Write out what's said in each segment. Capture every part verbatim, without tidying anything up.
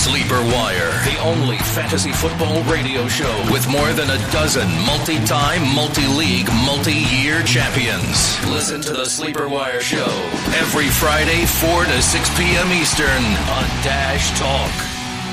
Sleeper Wire, the only fantasy football radio show with more than a dozen multi-time, multi-league, multi-year champions. Listen to the Sleeper Wire show every Friday, four to six p.m. Eastern on Dash Talk.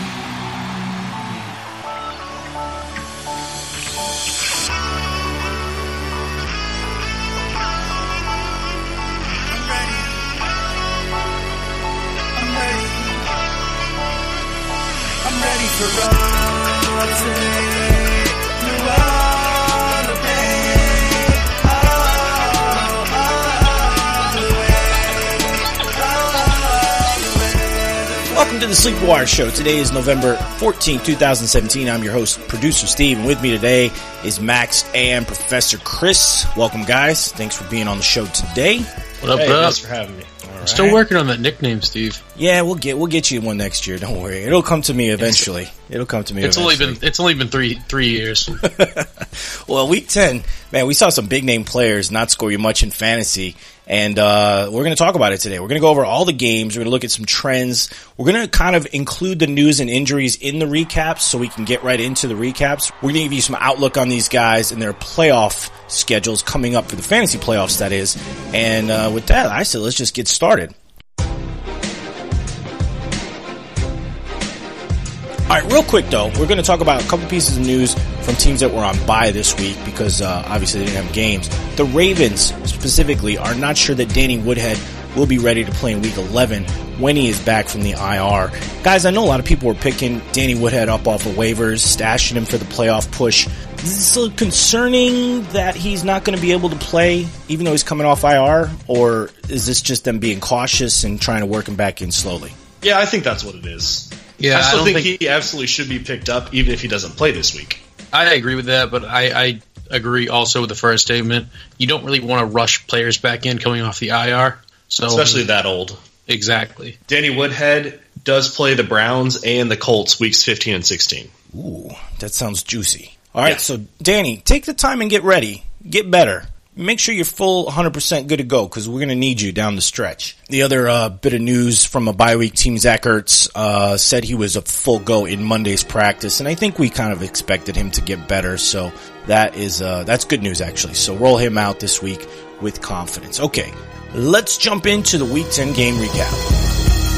For all today, you are the day, all, all the way, all the way. Welcome to the Sleeper Wire Show. Today is November fourteenth, twenty seventeen. I'm your host, producer Steve, and with me today is Max and Professor Chris. Welcome, guys. Thanks for being on the show today. What up, hey, bro? Thanks for having me. I'm still working on that nickname, Steve. Yeah, we'll get we'll get you one next year. Don't worry, it'll come to me eventually. It'll come to me. It's eventually. only been it's only been three three years. Well, week ten, man, we saw some big name players not score you much in fantasy, and uh, we're going to talk about it today. We're going to go over all the games. We're going to look at some trends. We're going to kind of include the news and injuries in the recaps, so we can get right into the recaps. We're going to give you some outlook on these guys and their playoff schedules coming up for the fantasy playoffs. That is, and uh, with that, I said let's just get started. All right, real quick, though, we're going to talk about a couple pieces of news from teams that were on bye this week because uh, obviously they didn't have games. The Ravens, specifically, are not sure that Danny Woodhead will be ready to play in Week eleven when he is back from the I R. Guys, I know a lot of people were picking Danny Woodhead up off of waivers, stashing him for the playoff push. Is it concerning that he's not going to be able to play even though he's coming off I R, or is this just them being cautious and trying to work him back in slowly? Yeah, I think that's what it is. Yeah, I still I don't think, think he absolutely should be picked up, even if he doesn't play this week. I agree with that, but I, I agree also with the first statement. You don't really want to rush players back in coming off the I R, so Especially that old. Exactly. Danny Woodhead does play the Browns and the Colts weeks fifteen and sixteen. Ooh, that sounds juicy. All right, Yeah. so Danny, take the time and get ready. Get better. Make sure you're full one hundred percent good to go because we're going to need you down the stretch. The other uh, bit of news from a bye week team, Zach Ertz uh, said he was a full go in Monday's practice, and I think we kind of expected him to get better, so that is uh, that's good news, actually. So roll him out this week with confidence. Okay, let's jump into the Week ten game recap.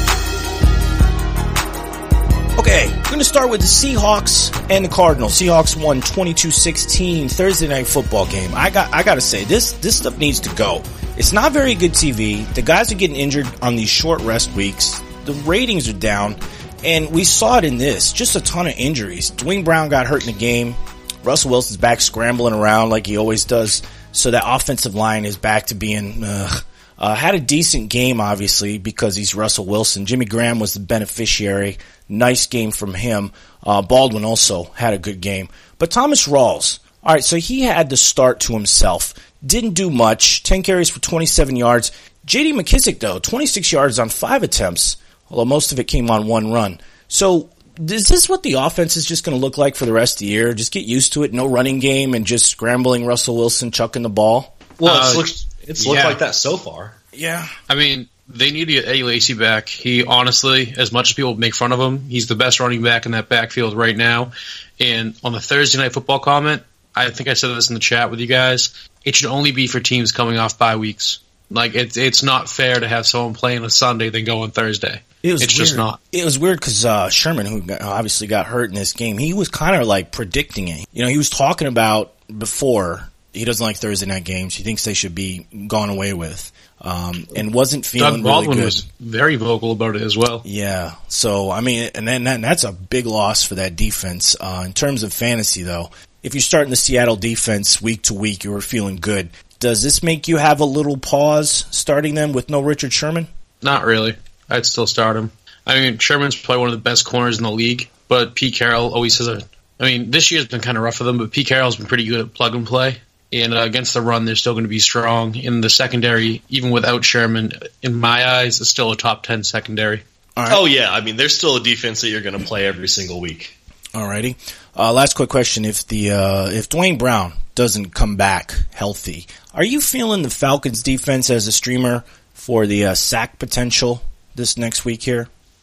Okay, we're going to start with the Seahawks and the Cardinals. Seahawks won twenty-two sixteen Thursday night football game. I got I got to say, this this stuff needs to go. It's not very good T V. The guys are getting injured on these short rest weeks. The ratings are down, and we saw it in this. Just a ton of injuries. Dwayne Brown got hurt in the game. Russell Wilson's back scrambling around like he always does. So that offensive line is back to being... Ugh. Uh, had a decent game, obviously, because he's Russell Wilson. Jimmy Graham was the beneficiary. Nice game from him. Uh, Baldwin also had a good game. But Thomas Rawls, all right, so he had the start to himself. Didn't do much. ten carries for twenty-seven yards. J D McKissick, though, twenty-six yards on five attempts, although most of it came on one run. So is this what the offense is just going to look like for the rest of the year? Just get used to it, no running game, and just scrambling Russell Wilson, chucking the ball? Well, Uh, it's looked, it's looked yeah. like that so far. Yeah. I mean, they need to get Eddie Lacy back. He honestly, as much as people make fun of him, he's the best running back in that backfield right now. And on the Thursday Night Football comment, I think I said this in the chat with you guys, it should only be for teams coming off bye weeks. Like, it's it's not fair to have someone play on a Sunday then go on Thursday. It was it's weird. just not. It was weird because uh, Sherman, who got, obviously got hurt in this game, he was kind of like predicting it. You know, he was talking about before he doesn't like Thursday night games. He thinks they should be gone away with, um, and wasn't feeling Doug Baldwin really good. was very vocal about it as well. Yeah. So I mean, and then that, that's a big loss for that defense. Uh, in terms of fantasy, though, if you're starting the Seattle defense week to week, you were feeling good. Does this make you have a little pause starting them with no Richard Sherman? Not really. I'd still start him. I mean, Sherman's probably one of the best corners in the league, but Pete Carroll always has a... I mean, this year's been kind of rough for them, but Pete Carroll's been pretty good at plug and play. And uh, against the run, they're still going to be strong. In the secondary, even without Sherman, in my eyes, is still a top ten secondary. All right. Oh, yeah. I mean, there's still a defense that you're going to play every single week. Alrighty. Uh, last quick question. If the, uh, if Dwayne Brown doesn't come back healthy, are you feeling the Falcons defense as a streamer for the uh, sack potential this next week here? Uh,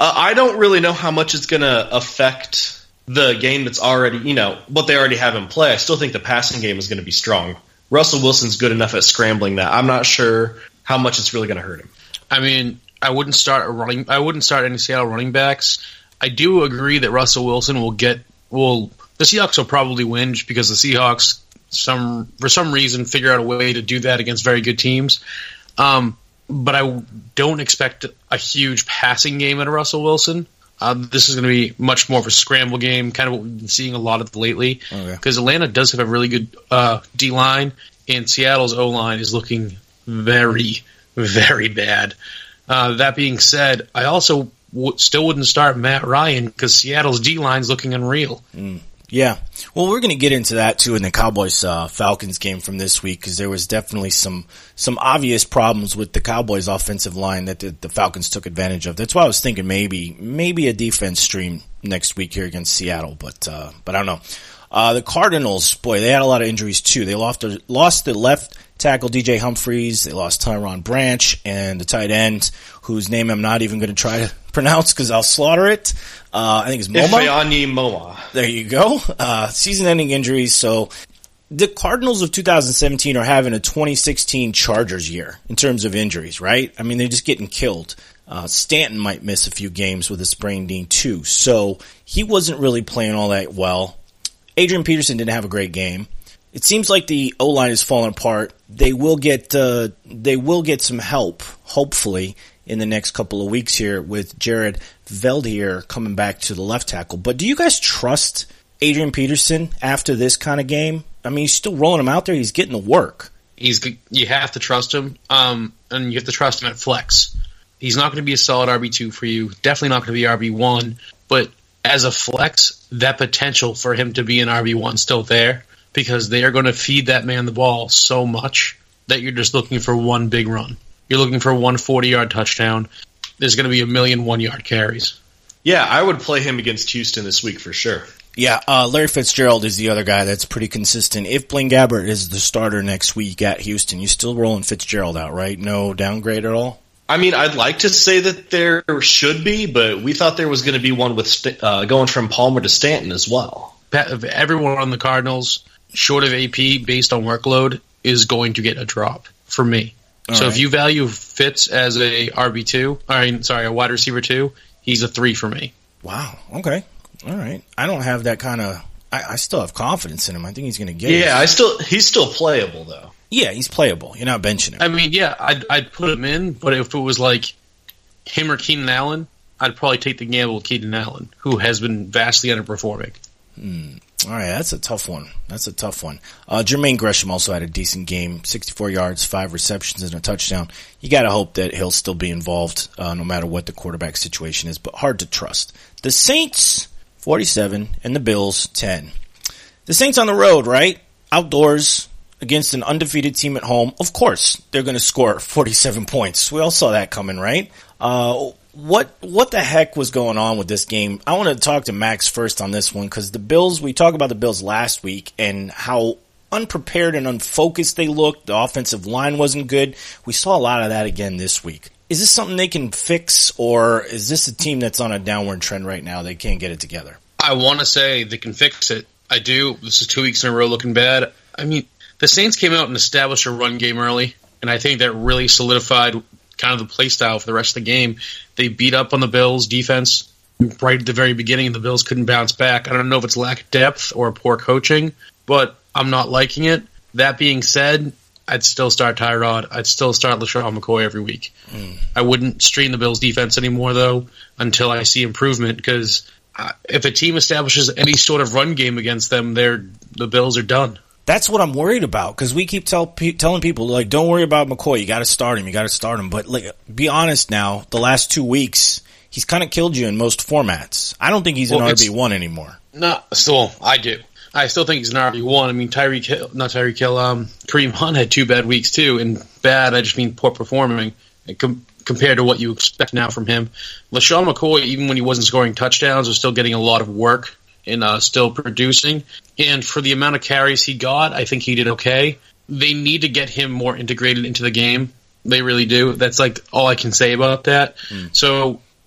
Uh, I don't really know how much it's going to affect the game that's already, you know, what they already have in play. I still think the passing game is going to be strong. Russell Wilson's good enough at scrambling that I'm not sure how much it's really going to hurt him. I mean, I wouldn't start a running. I wouldn't start any Seattle running backs. I do agree that Russell Wilson will get. Will the Seahawks will probably win just because the Seahawks some for some reason figure out a way to do that against very good teams. Um, but I don't expect a huge passing game out of Russell Wilson. Uh, this is going to be much more of a scramble game, kind of what we've been seeing a lot of lately. Because okay. Atlanta does have a really good uh, D-line, and Seattle's O-line is looking very, very bad. Uh, that being said, I also w- still wouldn't start Matt Ryan because Seattle's D-line's looking unreal. Mm. Yeah. Well, we're going to get into that, too, in the Cowboys-Falcons uh, game from this week because there was definitely some some obvious problems with the Cowboys' offensive line that the, the Falcons took advantage of. That's why I was thinking maybe maybe a defense stream next week here against Seattle, but uh, but I don't know. Uh, the Cardinals, boy, they had a lot of injuries, too. They lost the, lost the left tackle D J Humphries. They lost Tyron Branch and the tight end, whose name I'm not even going to try to pronounce because I'll slaughter it. Uh, I think it's Moma. Ifeanyi Moma. There you go. Uh, season-ending injuries. So the Cardinals of two thousand seventeen are having a twenty sixteen Chargers year in terms of injuries, right? I mean, they're just getting killed. Uh, Stanton might miss a few games with a sprained knee, too. So he wasn't really playing all that well. Adrian Peterson didn't have a great game. It seems like the O-line is falling apart. They will get uh, they will get some help, hopefully, in the next couple of weeks here with Jared Veldheer coming back to the left tackle. But do you guys trust Adrian Peterson after this kind of game? I mean, he's still rolling him out there. He's getting the work. He's you have to trust him, um, and you have to trust him at flex. He's not going to be a solid R B two for you. Definitely not going to be R B one. But as a flex, that potential for him to be an R B one still there. Because they are going to feed that man the ball so much that you're just looking for one big run. You're looking for one forty-yard touchdown. There's going to be a million one-yard carries. Yeah, I would play him against Houston this week for sure. Yeah, uh, Larry Fitzgerald is the other guy that's pretty consistent. If Blaine Gabbert is the starter next week at Houston, you're still rolling Fitzgerald out, right? No downgrade at all? I mean, I'd like to say that there should be, but we thought there was going to be one with uh, going from Palmer to Stanton as well. Everyone on the Cardinals, short of A P, based on workload, is going to get a drop for me. All so right. If you value Fitz as a R B two, I mean, sorry, a wide receiver two, he's a three for me. Wow. Okay. All right. I don't have that kind of. I, I still have confidence in him. I think he's going to get yeah, it. Yeah, I still. He's still playable though. Yeah, he's playable. You're not benching him. I mean, yeah, I'd I'd put him in, but if it was like him or Keenan Allen, I'd probably take the gamble with Keenan Allen, who has been vastly underperforming. Hmm. All right, that's a tough one. That's a tough one. Uh, Jermaine Gresham also had a decent game, sixty-four yards, five receptions, and a touchdown. You got to hope that he'll still be involved uh, no matter what the quarterback situation is, but hard to trust. The Saints, forty-seven, and the Bills, ten. The Saints on the road, right? Outdoors against an undefeated team at home. Of course, they're going to score forty-seven points. We all saw that coming, right? Uh What what the heck was going on with this game? I want to talk to Max first on this one because the Bills, we talked about the Bills last week and how unprepared and unfocused they looked. The offensive line wasn't good. We saw a lot of that again this week. Is this something they can fix, or is this a team that's on a downward trend right now? They can't get it together. I want to say they can fix it. I do. This is two weeks in a row looking bad. I mean, the Saints came out and established a run game early, and I think that really solidified kind of the play style for the rest of the game. They beat up on the Bills' defense right at the very beginning, and the Bills couldn't bounce back. I don't know if it's lack of depth or poor coaching, but I'm not liking it. That being said, I'd still start Tyrod. I'd still start LaShawn McCoy every week. Mm. I wouldn't stream the Bills' defense anymore, though, until I see improvement, because uh, if a team establishes any sort of run game against them, they're the Bills are done. That's what I'm worried about, because we keep tell, pe- telling people, like, don't worry about McCoy. You got to start him. You got to start him. But like, be honest now, the last two weeks, he's kind of killed you in most formats. I don't think he's an well, R B one anymore. No, still, I do. I still think he's an R B one. I mean, Tyreek Hill, not Tyreek Hill, um, Kareem Hunt had two bad weeks, too. And bad, I just mean poor performing com- compared to what you expect now from him. LaShawn McCoy, even when he wasn't scoring touchdowns, was still getting a lot of work and uh, still producing. And for the amount of carries he got, I think he did okay. They need to get him more integrated into the game. They really do. That's like all I can say about that. Mm. So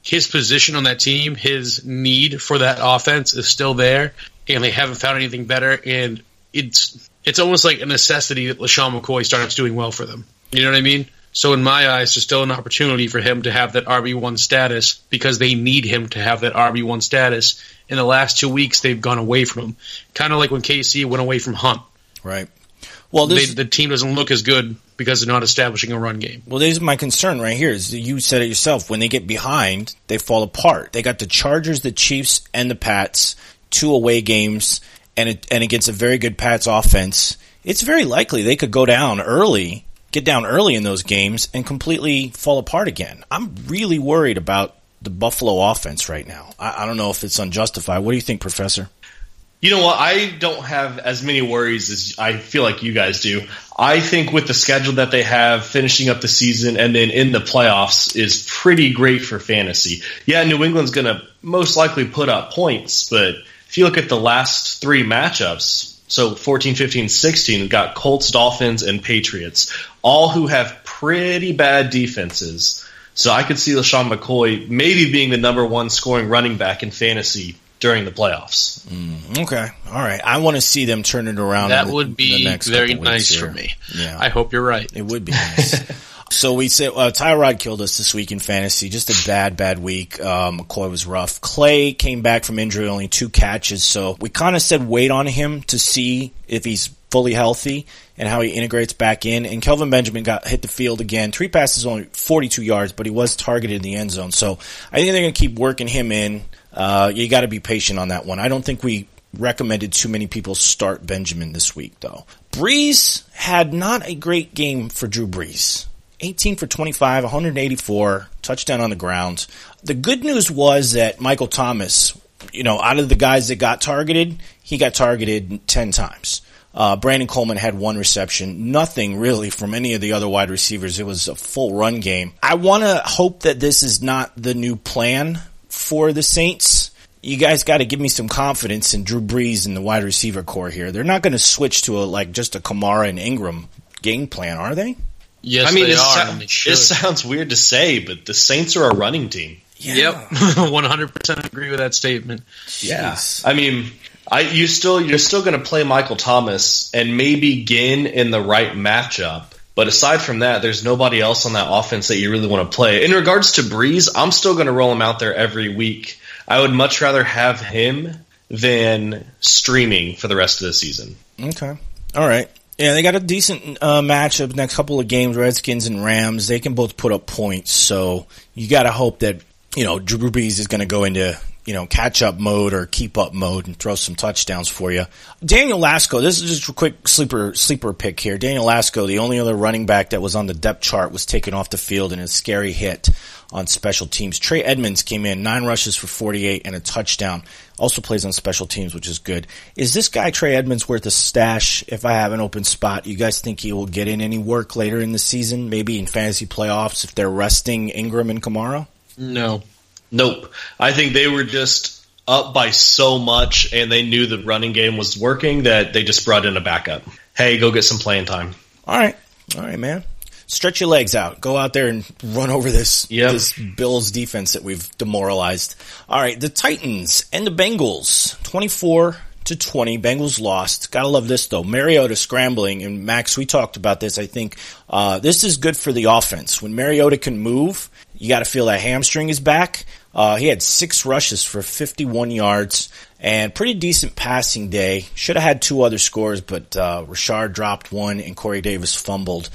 his position on that team, his need for that offense is still there, and they haven't found anything better. And it's it's almost like a necessity that LaShawn McCoy starts doing well for them. You know what I mean? So in my eyes, there's still an opportunity for him to have that R B one status because they need him to have that R B one status. In the last two weeks, they've gone away from him. Kind of like when K C went away from Hunt. Right. Well, this, they, the team doesn't look as good because they're not establishing a run game. Well, this is my concern right here. Is you said it yourself. When they get behind, they fall apart. They got the Chargers, the Chiefs, and the Pats, two away games, and it, and against a very good Pats offense. It's very likely they could go down early, get down early in those games, and completely fall apart again. I'm really worried about the Buffalo offense right now. I, I don't know if it's unjustified. What do you think, Professor? You know what? I don't have as many worries as I feel like you guys do. I think with the schedule that they have, finishing up the season and then in the playoffs is pretty great for fantasy. Yeah, New England's going to most likely put up points, but if you look at the last three matchups, so fourteen, fifteen, sixteen, we've got Colts, Dolphins, and Patriots, all who have pretty bad defenses. So I could see LaShawn McCoy maybe being the number one scoring running back in fantasy during the playoffs. Mm, okay. All right. I want to see them turn it around. That the, would be the next very nice nice here. for me. Yeah. I hope you're right. It would be nice. So we said uh, Tyrod killed us this week in fantasy. Just a bad, bad week. Uh, McCoy was rough. Clay came back from injury, only two catches. So we kind of said wait on him to see if he's fully healthy and how he integrates back in. And Kelvin Benjamin got hit the field again. Three passes, only forty-two yards, but he was targeted in the end zone. So I think they're going to keep working him in. Uh, you got to be patient on that one. I don't think we recommended too many people start Benjamin this week, though. Brees had not a great game for Drew Brees. eighteen for twenty-five, one hundred eighty-four, touchdown on the ground. The good news was that Michael Thomas, you know, out of the guys that got targeted, he got targeted ten times. Uh, Brandon Coleman had one reception. Nothing really from any of the other wide receivers. It was a full run game. I want to hope that this is not the new plan for the Saints. You guys got to give me some confidence in Drew Brees and the wide receiver core here. They're not going to switch to a like just a Kamara and Ingram game plan, are they? Yes, I mean, they it, are. so- and they it should. sounds weird to say, but the Saints are a running team. Yep, one hundred percent agree with that statement. Yeah, I mean, I you still you're still going to play Michael Thomas and maybe Ginn in the right matchup. But aside from that, there's nobody else on that offense that you really want to play. In regards to Breeze, I'm still going to roll him out there every week. I would much rather have him than streaming for the rest of the season. Okay. All right. Yeah, they got a decent uh, matchup next couple of games, Redskins and Rams. They can both put up points, so you got to hope that, you know, Drew Brees is going to go into, you know, catch-up mode or keep-up mode and throw some touchdowns for you. Daniel Lasco, this is just a quick sleeper sleeper pick here. Daniel Lasco, the only other running back that was on the depth chart, was taken off the field in a scary hit on special teams. Trey Edmonds came in, nine rushes for forty-eight and a touchdown. Also plays on special teams, which is good. Is this guy, Trey Edmonds, worth a stash if I have an open spot? You guys think he will get in any work later in the season, maybe in fantasy playoffs if they're resting Ingram and Kamara? No. Nope. I think they were just up by so much, and they knew the running game was working that they just brought in a backup. Hey, go get some playing time. All right. All right, man. Stretch your legs out. Go out there and run over this, Yep. this Bills defense that we've demoralized. All right, the Titans and the Bengals, twenty-four to twenty. Bengals lost. Gotta love this, though. Mariota scrambling, and Max, we talked about this, I think. Uh, this is good for the offense. When Mariota can move, you gotta feel that hamstring is back. Uh, he had six rushes for fifty-one yards and pretty decent passing day. Should have had two other scores, but uh, Rashard dropped one and Corey Davis fumbled.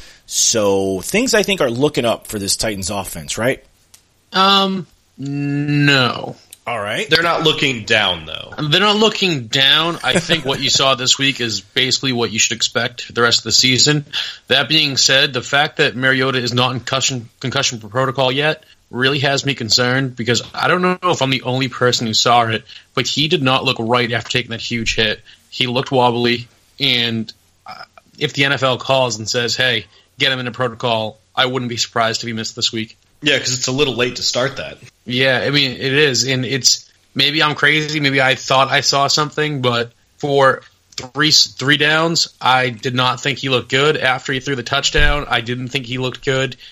So things I think are looking up for this Titans offense, right? Um, no. All right. They're not looking down, though. They're not looking down. I think what you saw this week is basically what you should expect the rest of the season. That being said, the fact that Mariota is not in concussion, concussion protocol yet really has me concerned because I don't know if I'm the only person who saw it, but he did not look right after taking that huge hit. He looked wobbly, and if the N F L calls and says, hey, get him in a protocol, I wouldn't be surprised if he missed this week. Yeah, because it's a little late to start that. Yeah, I mean, it is, and it's maybe I'm crazy, maybe I thought I saw something, but for three three downs, I did not think he looked good. After he threw the touchdown, I didn't think he looked good.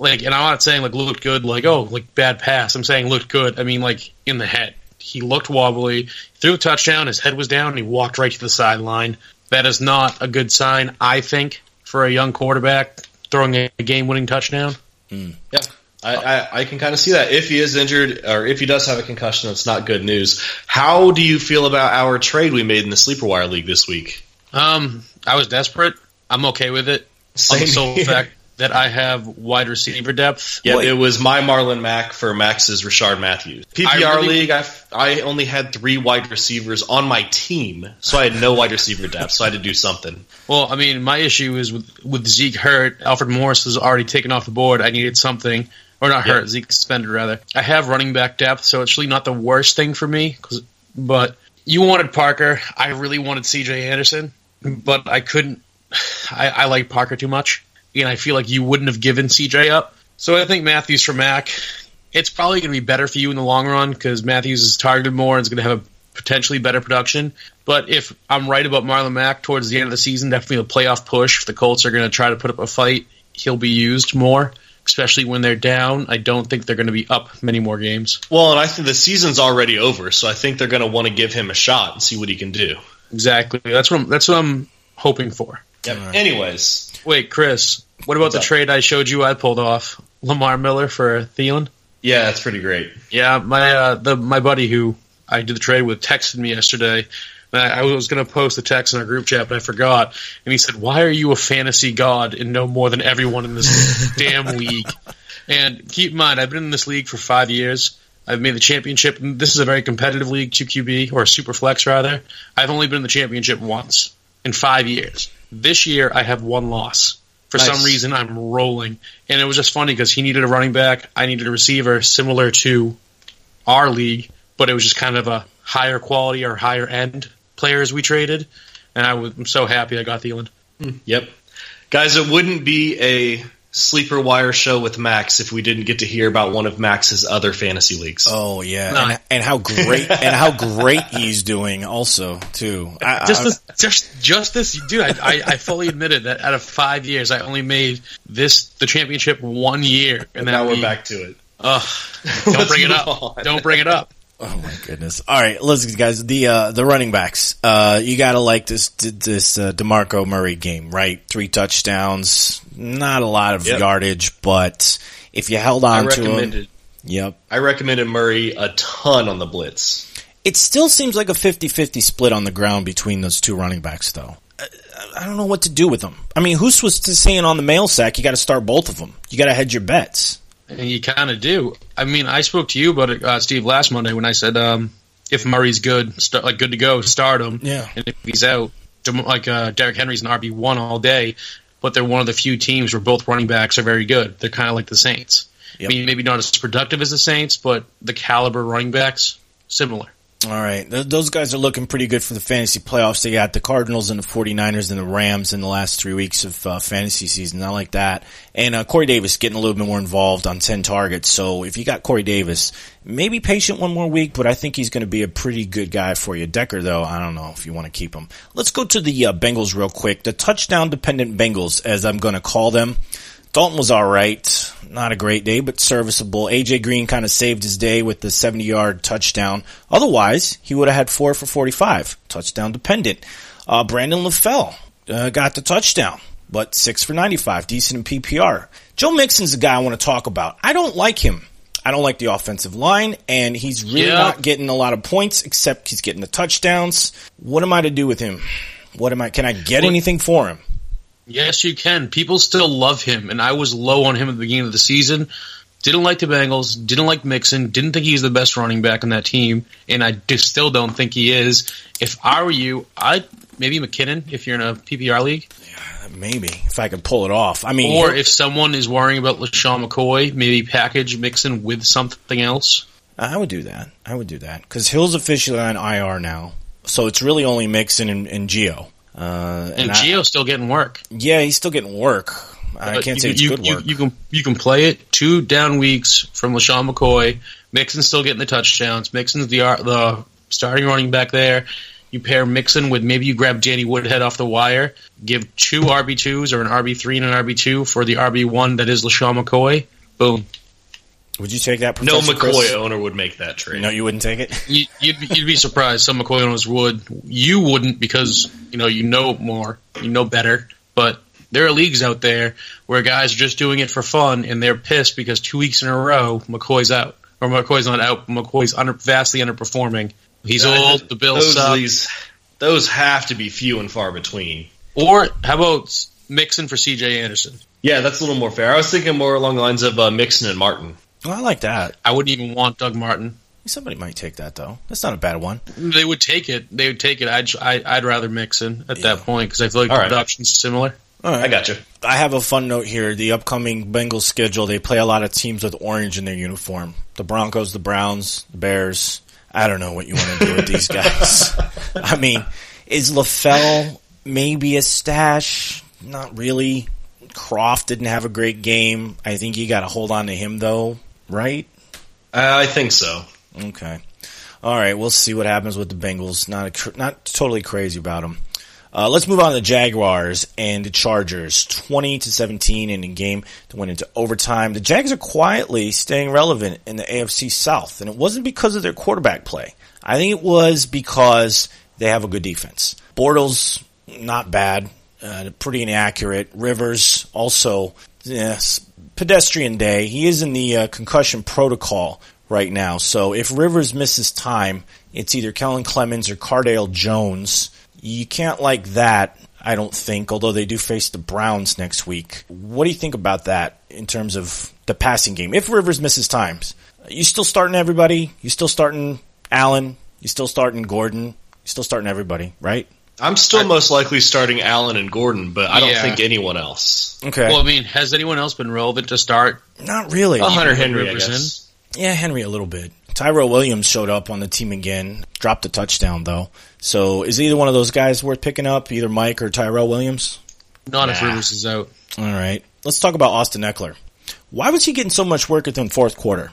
like, and I'm not saying like looked good, like oh, like bad pass. I'm saying looked good. I mean, like in the head, he looked wobbly, threw a touchdown, his head was down, and he walked right to the sideline. That is not a good sign, I think, for a young quarterback throwing a game-winning touchdown. Mm. Yeah. I, I, I can kind of see that. If he is injured, or if he does have a concussion, it's not good news. How do you feel about our trade we made in the Sleeper Wire League this week? Um, I was desperate. I'm okay with it. Same on the sole here. fact that I have wide receiver depth. Yeah, Wait. it was my Marlon Mack for Max's Rashard Matthews. P P R I really- league, I, I only had three wide receivers on my team, so I had no wide receiver depth, so I had to do something. Well, I mean, my issue is with, with Zeke hurt. Alfred Morris was already taken off the board. I needed something. Or not hurt, Yeah. Zeke suspended, rather. I have running back depth, so it's really not the worst thing for me. 'Cause, but you wanted Parker. I really wanted C J Anderson, but I couldn't. I, I like Parker too much, and I feel like you wouldn't have given C J up. So I think Matthews for Mac, it's probably going to be better for you in the long run because Matthews is targeted more and is going to have a potentially better production. But if I'm right about Marlon Mack towards the end of the season, definitely a playoff push. If the Colts are going to try to put up a fight, he'll be used more, especially when they're down. I don't think they're going to be up many more games. Well, and I think the season's already over, so I think they're going to want to give him a shot and see what he can do. Exactly. That's what I'm, that's what I'm hoping for. Yep. Anyways, Wait, Chris, what about What's the up? trade I showed you I pulled off? Lamar Miller for Thielen? yeah, that's pretty great. Yeah, my uh, the my buddy who I did the trade with texted me yesterday. And I, I was going to post the text in our group chat, but I forgot. And he said, "Why are you a fantasy god and know more than everyone in this damn league?" And keep in mind, I've been in this league for five years. I've made the championship. And this is a very competitive league, two Q B, or super flex rather. I've only been in the championship once in five years. This year, I have one loss. For Nice. some reason, I'm rolling. And it was just funny because he needed a running back. I needed a receiver similar to our league, but it was just kind of a higher quality or higher end players we traded. And I was, I'm so happy I got Thielen. Yep. Guys, it wouldn't be a Sleeper Wire show with Max if we didn't get to hear about one of Max's other fantasy leagues. Oh yeah, No. and, and how great and how great he's doing also too. I, Just I- this, just, just this, dude. I, I, I fully admitted that out of five years, I only made this the championship one year, and now that we're league. back to it. Ugh, don't Let's bring it move up. on. Don't bring it up. Oh my goodness! All right, listen, guys. The uh, the running backs. Uh, you gotta like this this uh, DeMarco Murray game, right? Three touchdowns, not a lot of Yep. yardage, but if you held I on to him, recommended yep. I recommended Murray a ton on the blitz. It still seems like a fifty-fifty split on the ground between those two running backs, though. I, I don't know what to do with them. I mean, who's was saying on the mail sack? You got to start both of them. You got to hedge your bets. And you kind of do. I mean, I spoke to you about it, uh, Steve, last Monday when I said um, if Murray's good, start, like good to go, start him. Yeah. And if he's out, Dem- like uh, Derrick Henry's an R B one all day, but they're one of the few teams where both running backs are very good. They're kind of like the Saints. Yep. I mean, maybe not as productive as the Saints, but the caliber running backs, similar. All right. Th- those guys are looking pretty good for the fantasy playoffs. They got the Cardinals and the 49ers and the Rams in the last three weeks of uh, fantasy season. I like that. And uh, Corey Davis getting a little bit more involved on ten targets. So if you got Corey Davis, maybe patient one more week, but I think he's going to be a pretty good guy for you. Decker, though, I don't know if you want to keep him. Let's go to the uh, Bengals real quick. The touchdown-dependent Bengals, as I'm going to call them. Dalton was all right. Not a great day, but serviceable. A J Green kind of saved his day with the seventy-yard touchdown. Otherwise, he would have had four for forty-five. Touchdown dependent. Uh, Brandon LaFell uh, got the touchdown, but six for ninety-five. Decent in P P R. Joe Mixon's the guy I want to talk about. I don't like him. I don't like the offensive line, and he's really Yeah. not getting a lot of points, except he's getting the touchdowns. What am I to do with him? What am I? Can I get Well- anything for him? Yes, you can. People still love him, and I was low on him at the beginning of the season. Didn't like the Bengals, didn't like Mixon, didn't think he's the best running back on that team, and I just still don't think he is. If I were you, I'd maybe McKinnon if you're in a P P R league. Maybe, if I could pull it off. I mean, Or he'll- if someone is worrying about LaShawn McCoy, maybe package Mixon with something else. I would do that. I would do that. Because Hill's officially on I R now. So it's really only Mixon and, and Gio. Uh, And, I- Gio's still getting work. yeah, he's still getting work. I But can't you, say it's you, good you, work. You can you can play it two down weeks from LaShawn McCoy. Mixon's still getting the touchdowns. Mixon's the the starting running back there. You pair Mixon with maybe you grab Danny Woodhead off the wire, give two R B twos or an R B three and an R B two for the R B one that is LaShawn McCoy. Boom. Would you take that? No Professor McCoy Chris? owner would make that trade. No, you wouldn't take it? You, you'd, be- you'd be surprised. Some McCoy owners would. You wouldn't because you know you know more, you know better. But there are leagues out there where guys are just doing it for fun, and they're pissed because two weeks in a row McCoy's out, or McCoy's not out. McCoy's under, vastly underperforming. He's Uh, old. The Bills those suck. leagues, those have to be few and far between. Or how about Mixon for C J Anderson? Yeah, that's a little more fair. I was thinking more along the lines of uh, Mixon and Martin. Well, I like that. I wouldn't even want Doug Martin. Somebody might take that, though. That's not a bad one. They would take it. They would take it. I'd I'd, I'd rather Mixon at Yeah. that point because I feel like All the right. production's similar. All right. I got you. I have a fun note here. The upcoming Bengals schedule, they play a lot of teams with orange in their uniform. The Broncos, the Browns, the Bears. I don't know what you want to do with these guys. I mean, is LaFell maybe a stash? Not really. Croft didn't have a great game. I think you got to hold on to him, though, right? I think so. Okay. All right, we'll see what happens with the Bengals. Not a, cr- not totally crazy about them. Uh, let's move on to the Jaguars and the Chargers. twenty to seventeen in a game that went into overtime. The Jags are quietly staying relevant in the A F C South, and it wasn't because of their quarterback play. I think it was because they have a good defense. Bortles, not bad, uh, pretty inaccurate. Rivers, also, yes, pedestrian day. He is in the uh, concussion protocol right now. So if Rivers misses time, it's either Kellen Clemens or Cardale Jones. You can't like that, I don't think, although they do face the Browns next week. What do you think about that in terms of the passing game? If Rivers misses times, you still starting everybody? You still starting Allen? You still starting Gordon? You still starting everybody, right? I'm still most likely starting Allen and Gordon, but I don't Yeah. think anyone else. Okay. Well, I mean, has anyone else been relevant to start? Not really. Uh, Hunter Even Henry, I Rivers guess. Yeah, Henry a little bit. Tyrell Williams showed up on the team again. Dropped a touchdown, though. So is either one of those guys worth picking up, either Mike or Tyrell Williams? Not if Nah. Rivers is out. All right. Let's talk about Austin Eckler. Why was he getting so much work in the fourth quarter?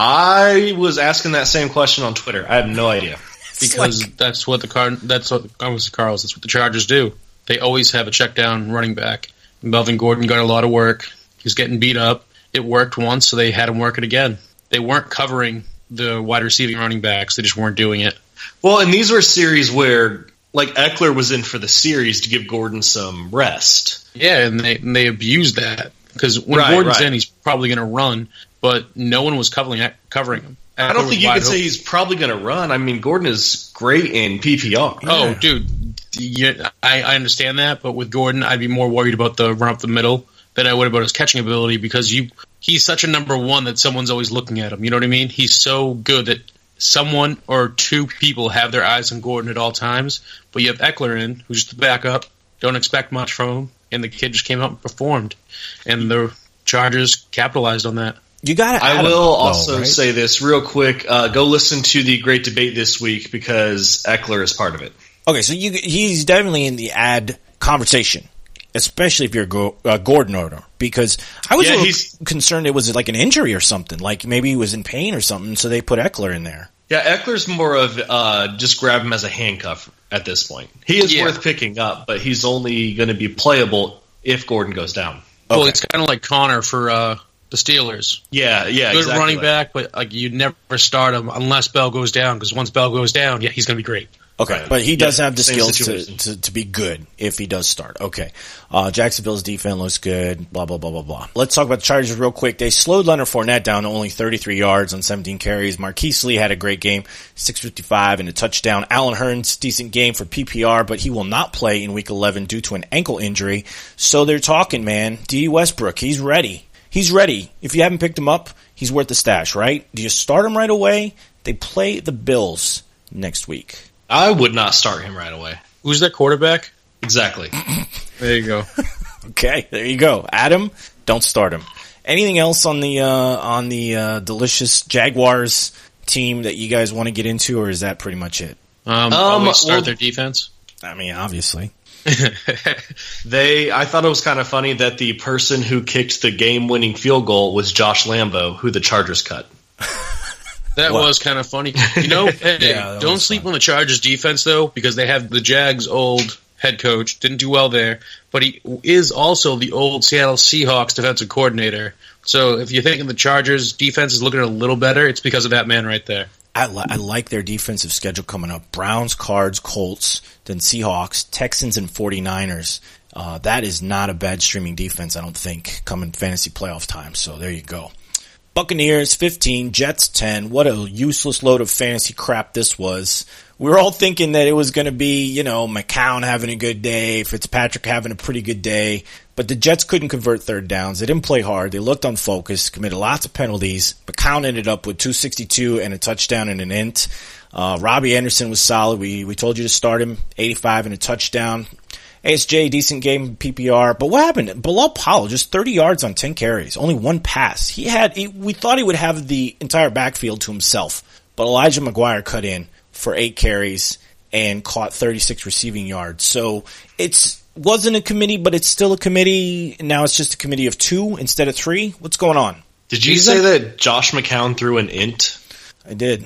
I was asking that same question on Twitter. I have no idea. Because like- that's what the car. That's what I was Carl's. That's what the Chargers do. They always have a check down running back. Melvin Gordon got a lot of work. He's getting beat up. It worked once, so they had him work it again. They weren't covering the wide receiving running backs. They just weren't doing it. Well, and these were series where, like, Eckler was in for the series to give Gordon some rest. Yeah, and they and they abused that because when Right, Gordon's right. in, he's probably going to run, but no one was covering covering him. I don't think you can say he's probably going to run. I mean, Gordon is great in P P R. Oh, dude, yeah, I, I understand that, but with Gordon, I'd be more worried about the run up the middle than I would about his catching ability because you he's such a number one that someone's always looking at him. You know what I mean? He's so good that someone or two people have their eyes on Gordon at all times, but you have Eckler in, who's just the backup, don't expect much from him, and the kid just came out and performed, and the Chargers capitalized on that. You got to. I will also right? say this real quick. Uh, go listen to the great debate this week because Eckler is part of it. Okay, so you, he's definitely in the ad conversation, especially if you're a Go, uh, Gordon owner, because I was Yeah, a little he's- concerned it was like an injury or something, like maybe he was in pain or something, so they put Eckler in there. Yeah, Eckler's more of uh, just grab him as a handcuff at this point. He is Yeah. worth picking up, but he's only going to be playable if Gordon goes down. Well, Okay. it's kind of like Connor for uh, the Steelers. Yeah, yeah, Good exactly. running back, but like you'd never start him unless Bell goes down. Because once Bell goes down, yeah, he's going to be great. Okay, Right. but he does Yeah, have the same skills to, situation. to, to be good if he does start. Okay. Uh, Jacksonville's defense looks good, blah, blah, blah, blah, blah. Let's talk about the Chargers real quick. They slowed Leonard Fournette down to only thirty-three yards on seventeen carries. Marquise Lee had a great game, six fifty-five and a touchdown. Alan Hearns, decent game for P P R, but he will not play in week eleven due to an ankle injury. So they're talking, man. D. Westbrook, he's ready. He's ready. If you haven't picked him up, he's worth the stash, right? Do you start him right away? They play the Bills next week. I would not start him right away. Who's that quarterback? Exactly. There you go. Okay, there you go. Adam, don't start him. Anything else on the uh, on the uh, delicious Jaguars team that you guys want to get into, or is that pretty much it? Um, Um, always start well- their defense. I mean, obviously. They, I thought it was kind of funny that the person who kicked the game-winning field goal was Josh Lambo, who the Chargers cut. That What? was kind of funny. You know, hey, Yeah, that don't was sleep fun. on the Chargers defense though, because they have the Jags' old head coach. Didn't do well there, but he is also the old Seattle Seahawks defensive coordinator. So if you're thinking the Chargers defense is looking a little better, it's because of that man right there. I, li- I like their defensive schedule coming up. Browns, Cards, Colts, then Seahawks, Texans, and 49ers. Uh, that is not a bad streaming defense, I don't think, coming fantasy playoff time. So there you go. Buccaneers fifteen, Jets ten. What a useless load of fantasy crap this was. We were all thinking that it was going to be, you know, McCown having a good day, Fitzpatrick having a pretty good day, but the Jets couldn't convert third downs. They didn't play hard. They looked unfocused, committed lots of penalties. McCown ended up with two sixty-two and a touchdown and an int. Uh, Robbie Anderson was solid. We we told you to start him, eighty-five and a touchdown. A S J, decent game, P P R. But what happened? Bilal Powell, just thirty yards on ten carries, only one pass. He had. He, we thought he would have the entire backfield to himself, but Elijah McGuire cut in for eight carries and caught thirty-six receiving yards. So it's wasn't a committee, but it's still a committee. Now it's just a committee of two instead of three. What's going on? Did you say that Josh McCown threw an int? I did.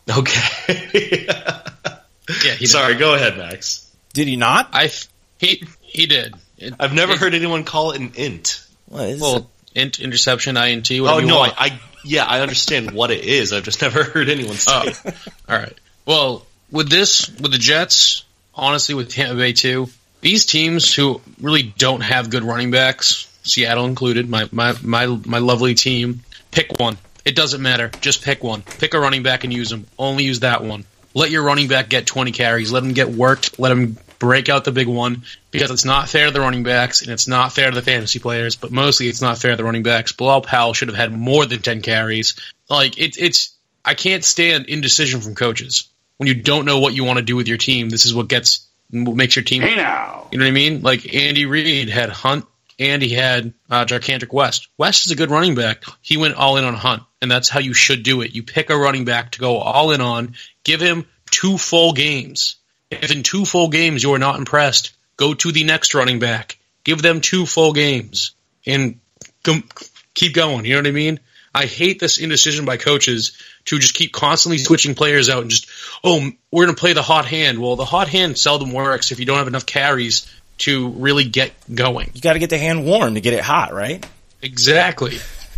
Okay. Yeah, he Sorry, go ahead, Max. Did he not? I he he did. It, I've never it, heard anyone call it an int. What is well, it? int, interception, I N T, Oh, whatever you no, I, want. I yeah, I understand what it is. I've just never heard anyone say Oh, it. all right. Well, with this, with the Jets, honestly, with Tampa Bay too, these teams who really don't have good running backs, Seattle included, my my my my lovely team, pick one. It doesn't matter. Just pick one. Pick a running back and use them. Only use that one. Let your running back get twenty carries. Let him get worked. Let him break out the big one, because it's not fair to the running backs and it's not fair to the fantasy players, but mostly it's not fair to the running backs. Bilal Powell should have had more than ten carries. Like, it, it's I can't stand indecision from coaches. When you don't know what you want to do with your team, this is what gets what makes your team. Hey now. You know what I mean? Like, Andy Reid had Hunt and he had uh, Jarkandrick West. West is a good running back. He went all in on Hunt, and that's how you should do it. You pick a running back to go all in on, give him two full games. If in two full games you are not impressed, go to the next running back. Give them two full games and go, keep going. You know what I mean? I hate this indecision by coaches to just keep constantly switching players out and just, oh, we're going to play the hot hand. Well, the hot hand seldom works if you don't have enough carries to really get going. You got to get the hand warm to get it hot, right? Exactly.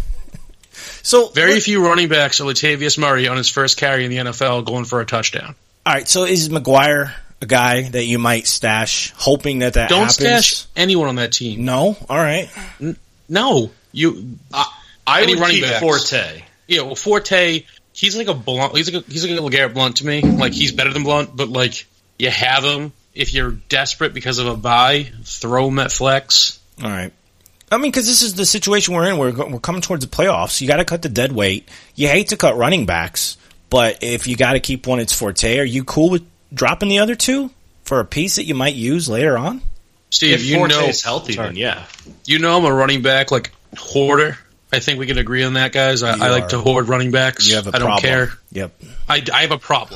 So Very few running backs are Latavius Murray on his first carry in the N F L going for a touchdown. All right, so is McGuire a guy that you might stash, hoping that that Don't happens? stash anyone on that team. No? All right. N- no. You. I, I Any would running keep backs. Forte. Yeah, well, Forte, he's like a Blunt. He's like a, he's like a LeGarrette Blunt to me. Like, he's better than Blunt, but, like, you have him. If you're desperate because of a bye, throw him at flex. All right. I mean, because this is the situation we're in. We're, we're coming towards the playoffs. You got to cut the dead weight. You hate to cut running backs, but if you got to keep one, it's Forte. Are you cool with dropping the other two for a piece that you might use later on? Steve, If you Forte know, is healthy, sorry. then yeah. You know I'm a running back, like, hoarder. I think we can agree on that, guys. I, You I like are. to hoard running backs. You have a I don't problem. care. Yep. I, I have a problem.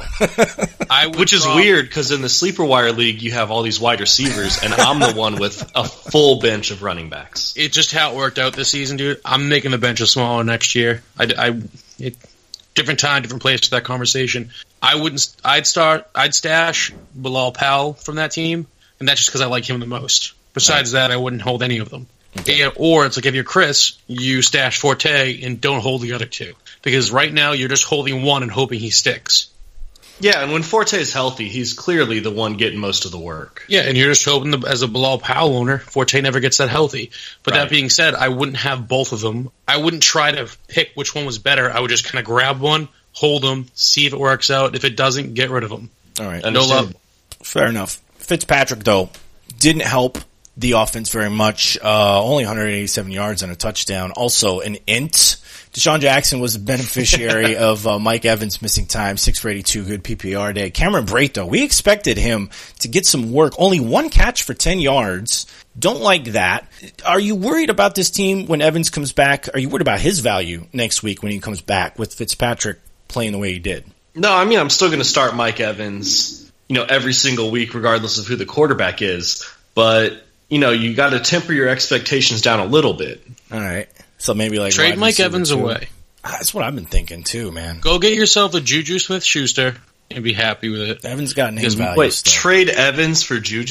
I would Which is prob- weird, because in the Sleeper Wire League, you have all these wide receivers, and I'm the one with a full bench of running backs. It's just how it worked out this season, dude. I'm making the bench a smaller next year. I, I it, different time, different place for that conversation. I wouldn't. I'd start. I'd stash Bilal Powell from that team, and that's just because I like him the most. Besides that, I wouldn't hold any of them. Yeah, or it's like if you're Chris, you stash Forte and don't hold the other two, because right now you're just holding one and hoping he sticks. Yeah, and when Forte is healthy, he's clearly the one getting most of the work. Yeah, and you're just hoping the, as a Bilal Powell owner, Forte never gets that healthy. But Right. that being said, I wouldn't have both of them. I wouldn't try to pick which one was better. I would just kind of grab one, hold them, see if it works out. If it doesn't, get rid of them. All right. No Understand. love. Fair enough. Fitzpatrick, though, didn't help the offense very much. Uh, only one hundred eighty-seven yards and a touchdown. Also an int. Deshaun Jackson was a beneficiary of uh, Mike Evans missing time. six for eighty-two, good P P R day. Cameron Brate, though, we expected him to get some work. Only one catch for ten yards. Don't like that. Are you worried about this team when Evans comes back? Are you worried about his value next week when he comes back with Fitzpatrick playing the way he did? No, I mean, I'm still going to start Mike Evans, you know, every single week, regardless of who the quarterback is. But, you know, you got to temper your expectations down a little bit. All right. So maybe like Trade wide Mike receiver Evans two. away. That's what I've been thinking too, man. Go get yourself a Juju Smith-Schuster and be happy with it. Evans got name Because- value. Wait, still. trade Evans for Juju?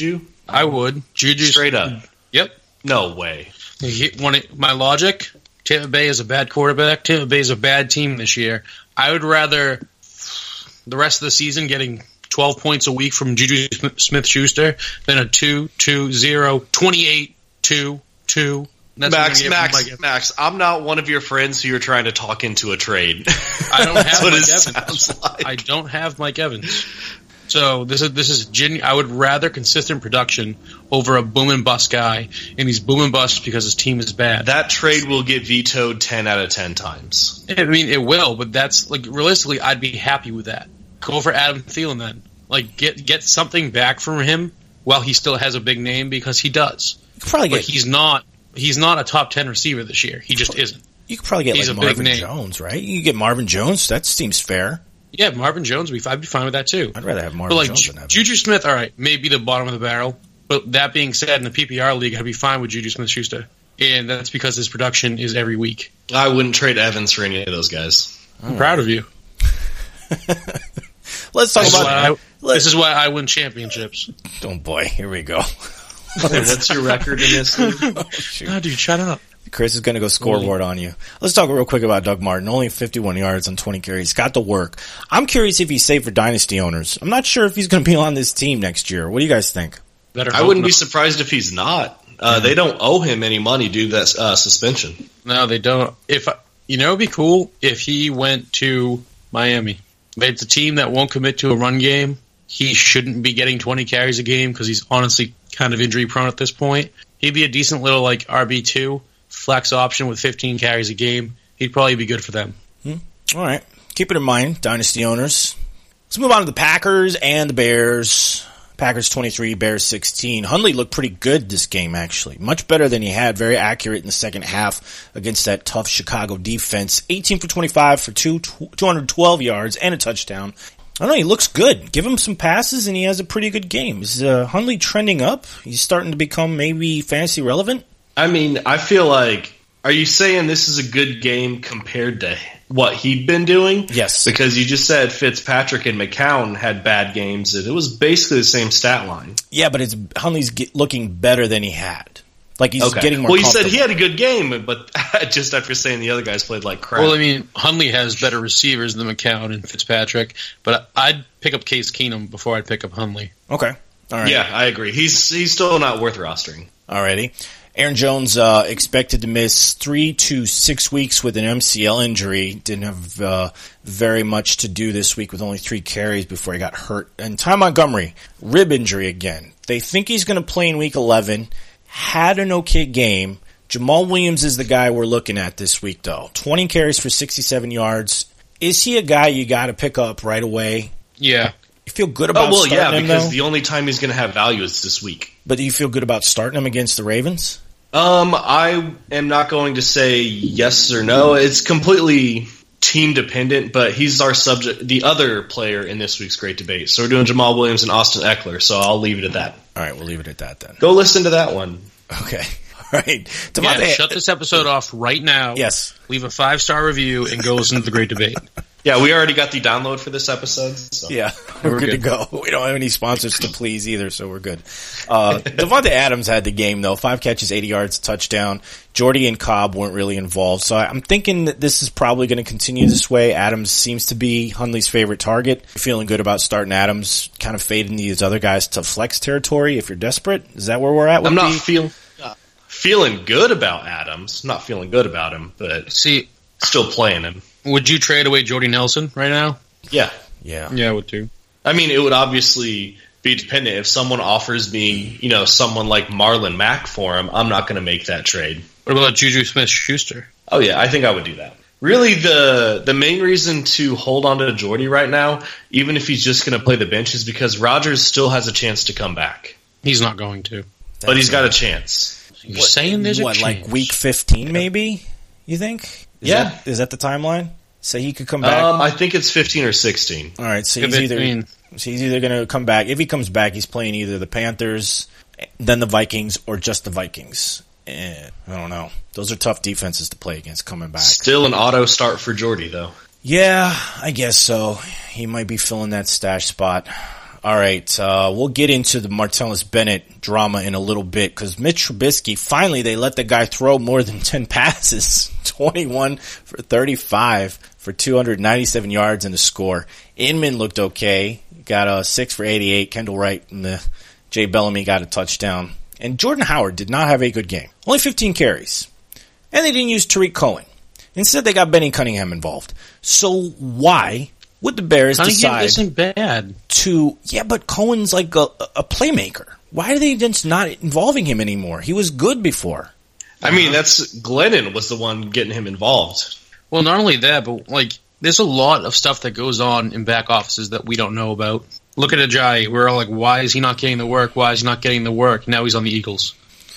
I would. Juju Straight up. Yep. No way. He, when it, my logic, Tampa Bay is a bad quarterback. Tampa Bay is a bad team this year. I would rather the rest of the season getting twelve points a week from Juju Smith-Schuster than a two, two, zero, twenty-eight, two, two. That's Max, Max, Max, I'm not one of your friends who you're trying to talk into a trade. I don't have what Mike it Evans. sounds like. I don't have Mike Evans. So this is this is genu- I would rather consistent production over a boom and bust guy, and he's boom and bust because his team is bad. That trade will get vetoed ten out of ten times. I mean, it will, but that's like realistically, I'd be happy with that. Go for Adam Thielen then. Like get get something back from him while he still has a big name because he does. You could probably But get he's not. He's not a top ten receiver this year. He just isn't. you could probably get he's like a big Marvin name. Jones, right? You could get Marvin Jones. That seems fair. Yeah, Marvin Jones. Would be, I'd be fine with that too. I'd rather have But Marvin like Jones Ju- than Evans. Juju Smith, all right, maybe the bottom of the barrel. But that being said, in the P P R league, I'd be fine with Juju Smith-Schuster, and that's because his production is every week. I wouldn't trade Evans for any of those guys. I'm oh. proud of you. Let's talk This is, about. why I, let's- this is why I win championships. Oh boy, here we go. What's your record in this league? Oh, shoot. Oh, dude, shut up. Chris is going to go scoreboard on you. Let's talk real quick about Doug Martin. Only fifty-one yards on twenty carries. Got to work. I'm curious if he's safe for dynasty owners. I'm not sure if he's going to be on this team next year. What do you guys think? Better I hope wouldn't not. be surprised if he's not. Uh, they don't owe him any money due to that uh, suspension. No, they don't. If you know, it'd be cool if he went to Miami. It's a team that won't commit to a run game. He shouldn't be getting twenty carries a game because he's honestly kind of injury prone at this point. He'd be a decent little like R B two flex option with fifteen carries a game. He'd probably be good for them. Hmm. All right. Keep it in mind, dynasty owners. Let's move on to the Packers and the Bears. Packers twenty-three, Bears sixteen. Hundley looked pretty good this game, actually. Much better than he had. Very accurate in the second half against that tough Chicago defense. eighteen for twenty-five for two, two hundred twelve yards and a touchdown. I don't know, he looks good. Give him some passes and he has a pretty good game. Is uh, Hundley trending up? He's starting to become maybe fantasy relevant? I mean, I feel like, are you saying this is a good game compared to what he'd been doing? Yes. Because you just said Fitzpatrick and McCown had bad games, and it was basically the same stat line. Yeah, but it's Hundley's get, looking better than he had. Like he's Okay. getting more Well, you said comfortable. he had a good game, but just after saying the other guys played like crap. Well, I mean, Hundley has better receivers than McCown and Fitzpatrick, but I'd pick up Case Keenum before I'd pick up Hundley. Okay. All right. Yeah, I agree. He's he's still not worth rostering. Alrighty. Aaron Jones uh, expected to miss three to six weeks with an M C L injury. Didn't have uh, very much to do this week with only three carries before he got hurt. And Ty Montgomery, rib injury again. They think he's going to play in week eleven. Had an okay game. Jamal Williams is the guy we're looking at this week, though. twenty carries for sixty-seven yards. Is he a guy you got to pick up right away? Yeah. You feel good about Oh, well, starting yeah, him, because though? the only time he's going to have value is this week. But do you feel good about starting him against the Ravens? Um, I am not going to say yes or no. It's completely team dependent, but he's our subject, the other player in this week's great debate. So we're doing Jamal Williams and Austin Eckler, so I'll leave it at that. All right, we'll leave it at that then. Go listen to that one. Okay. All right. Yeah, Devontae- shut this episode off right now. Yes. Leave a five-star review and go listen to the Great Debate. Yeah, we already got the download for this episode. So. Yeah, we're, We're good, good. to go. We don't have any sponsors to please either, so we're good. Uh, Devontae Adams had the game, though. Five catches, eighty yards, touchdown. Jordy and Cobb weren't really involved, so I'm thinking that this is probably going to continue this way. Adams seems to be Hundley's favorite target. Feeling good about starting Adams, kind of fading these other guys to flex territory if you're desperate. Is that where we're at? With I'm not the- feel, feeling good about Adams. I'm not feeling good about him, but See, still playing him. would you trade away Jordy Nelson right now? Yeah. Yeah. Yeah, I would too. I mean, it would obviously be dependent. If someone offers me, you know, someone like Marlon Mack for him, I'm not going to make that trade. What about Juju Smith-Schuster? Oh yeah, I think I would do that. Really, the the main reason to hold on to Jordy right now, even if he's just going to play the bench, is because Rodgers still has a chance to come back. He's not going to. But he's got a chance. You're saying there's what, a chance. like week fifteen, maybe? You think? Is Yeah. That, is that the timeline? Say he could come back. Um, I think it's fifteen or sixteen. All right, so If he's it- either I mean- so he's either going to come back. If he comes back, he's playing either the Panthers, then the Vikings, or just the Vikings. Eh, I don't know. Those are tough defenses to play against coming back. Still an auto start for Jordy, though. Yeah, I guess so. He might be filling that stash spot. All right, uh, we'll get into the Martellus Bennett drama in a little bit because Mitch Trubisky, finally they let the guy throw more than ten passes, twenty-one for thirty-five for two hundred ninety-seven yards and a score. Inman looked okay, got a six for eighty-eight. Kendall Wright and the Jay Bellamy got a touchdown. And Jordan Howard did not have a good game, only fifteen carries. And they didn't use Tariq Cohen. Instead, they got Benny Cunningham involved. So why would the Bears Cunningham decide isn't bad. to, yeah, but Cohen's like a, a playmaker. Why are they just not involving him anymore? He was good before. I mean, that's Glennon was the one getting him involved. Well, not only that, but like there's a lot of stuff that goes on in back offices that we don't know about. Look at Ajayi. We're all like, why is he not getting the work? Why is he not getting the work? Now he's on the Eagles.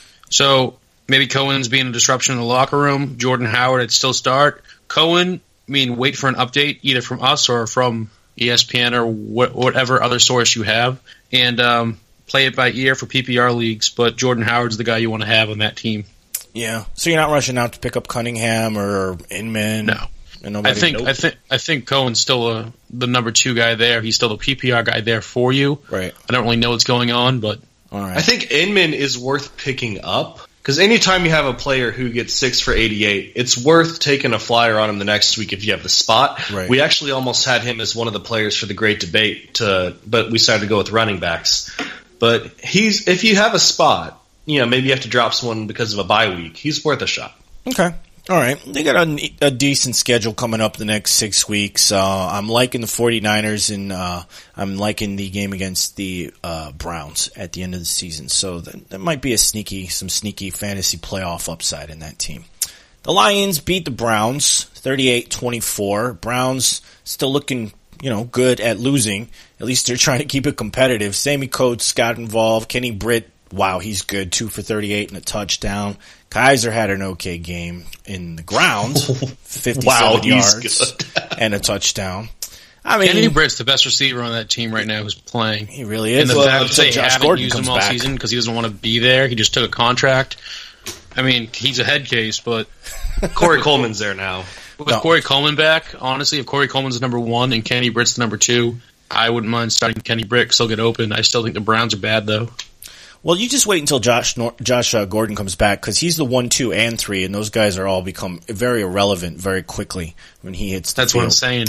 So maybe Cohen's being a disruption in the locker room. Jordan Howard would still start. Cohen, I mean, wait for an update either from us or from E S P N or wh- whatever other source you have, and um, play it by ear for P P R leagues. But Jordan Howard's the guy you want to have on that team. Yeah. So you're not rushing out to pick up Cunningham or Inman? No. And nobody, I think nope. I think I think Cohen's still a, the number two guy there. He's still the P P R guy there for you. Right. I don't really know what's going on, but All right. I think Inman is worth picking up because anytime you have a player who gets six for eighty-eight, it's worth taking a flyer on him the next week if you have the spot. Right. We actually almost had him as one of the players for the great debate, to, but we decided to go with running backs. But he's if you have a spot, you know, maybe you have to drop someone because of a bye week. He's worth a shot. Okay. All right. They got a, a decent schedule coming up the next six weeks. Uh, I'm liking the 49ers, and uh, I'm liking the game against the uh, Browns at the end of the season. So that, that might be a sneaky, some sneaky fantasy playoff upside in that team. The Lions beat the Browns thirty-eight twenty-four. Browns still looking, you know, good at losing. At least they're trying to keep it competitive. Sammy Coates got involved. Kenny Britt, wow, he's good. Two for thirty-eight and a touchdown. Kaiser had an okay game in the ground, fifty-seven Wow, yards he's good. and a touchdown. I mean, Kenny Britt's the best receiver on that team right now who's playing. he really is. And the Well, fact that until they Josh haven't Gordon used comes him all back. season because he doesn't want to be there. He just took a contract. I mean, he's a head case, but Corey Coleman's there now. with No. Corey Coleman back, honestly, if Corey Coleman's number one and Kenny Britt's the number two, I wouldn't mind starting Kenny Britt. Still get open. I still think the Browns are bad, though. Well, you just wait until Josh Nor- Josh uh, Gordon comes back because he's the one, two, and three, and those guys are all become very irrelevant very quickly when he hits the That's field. what I'm saying.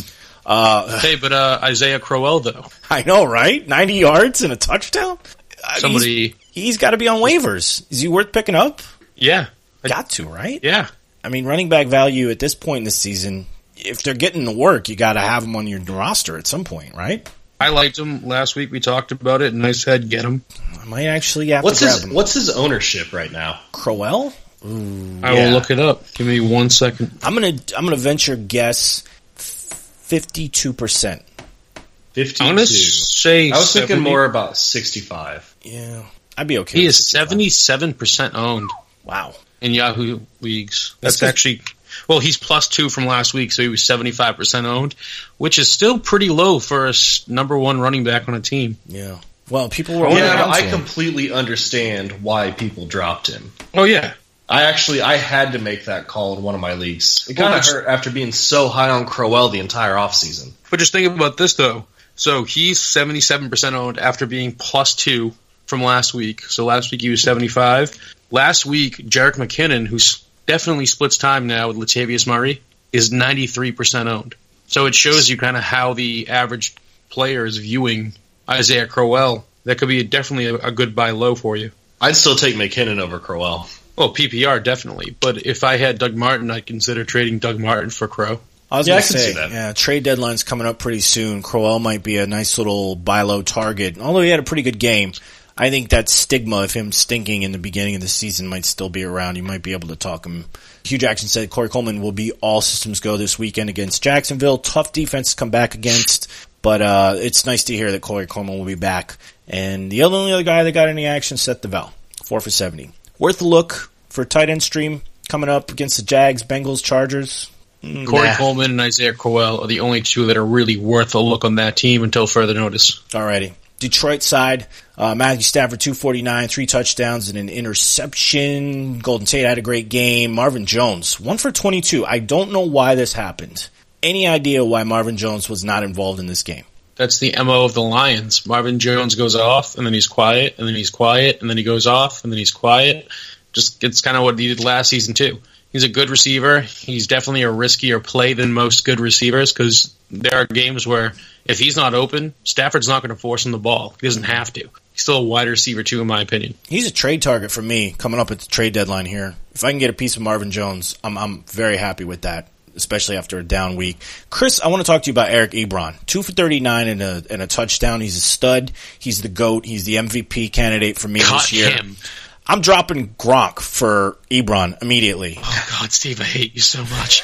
Uh, Hey, but uh, Isaiah Crowell, though. I know, right? ninety yards and a touchdown? I mean, Somebody, He's, he's got to be on waivers. Is he worth picking up? yeah. Got to, right? Yeah. I mean, running back value at this point in the season, if they're getting the work, you got to have them on your roster at some point, right? I liked him last week. We talked about it. Nice head, get him. I might actually have What's to grab his him. What's his ownership right now? Crowell? I Yeah. will look it up. Give me one second. I'm gonna I'm gonna venture guess fifty-two percent. Fifty-two. I'm going to say I was thinking seventy. more about sixty-five. Yeah, I'd be okay. He with is sixty-five. seventy-seven percent owned Wow. in Yahoo leagues. That's That's good. actually, well, he's plus two from last week, so he was seventy-five percent owned, which is still pretty low for a s- number one running back on a team. Yeah. Well, people were. Yeah, around but I to him. completely understand why people dropped him. Oh, yeah. I actually I had to make that call in one of my leagues. It Well, kind of that's- hurt after being so high on Crowell the entire offseason. But just think about this, though. So he's seventy-seven percent owned after being plus two from last week. So last week he was seventy-five. Last week, Jerick McKinnon, who's definitely splits time now with Latavius Murray, is ninety-three percent owned. So it shows you kind of how the average player is viewing Isaiah Crowell. That could be definitely a, a good buy low for you. I'd still take McKinnon over Crowell. Well, P P R, definitely. But if I had Doug Martin, I'd consider trading Doug Martin for Crow. I was Yeah, going I to can say, see that. yeah, trade deadline's coming up pretty soon. Crowell might be a nice little buy low target. Although he had a pretty good game, I think that stigma of him stinking in the beginning of the season might still be around. You might be able to talk him. Hugh Jackson said Corey Coleman will be all systems go this weekend against Jacksonville. Tough defense to come back against, but uh, it's nice to hear that Corey Coleman will be back. And the only other guy that got any action, Seth DeVal, four for seventy. Worth a look for tight end stream coming up against the Jags, Bengals, Chargers. Corey Nah. Coleman and Isaiah Crowell are the only two that are really worth a look on that team until further notice. Alrighty. Detroit side, uh, Matthew Stafford, two forty-nine, three touchdowns and an interception. Golden Tate had a great game. Marvin Jones, one for twenty-two. I don't know why this happened. Any idea why Marvin Jones was not involved in this game? That's the M O of the Lions. Marvin Jones goes off, and then he's quiet, and then he's quiet, and then he goes off, and then he's quiet. Just it's kind of what he did last season too. He's a good receiver. He's definitely a riskier play than most good receivers because there are games where if he's not open, Stafford's not going to force him the ball. He doesn't have to. He's still a wide receiver too, in my opinion. He's a trade target for me coming up at the trade deadline here. If I can get a piece of Marvin Jones, I'm I'm very happy with that, especially after a down week. Chris, I want to talk to you about Eric Ebron. Two for thirty-nine and a and a touchdown. He's a stud. He's the GOAT. He's the M V P candidate for me Cut this year. him. I'm dropping Gronk for Ebron immediately. Oh, God, Steve, I hate you so much.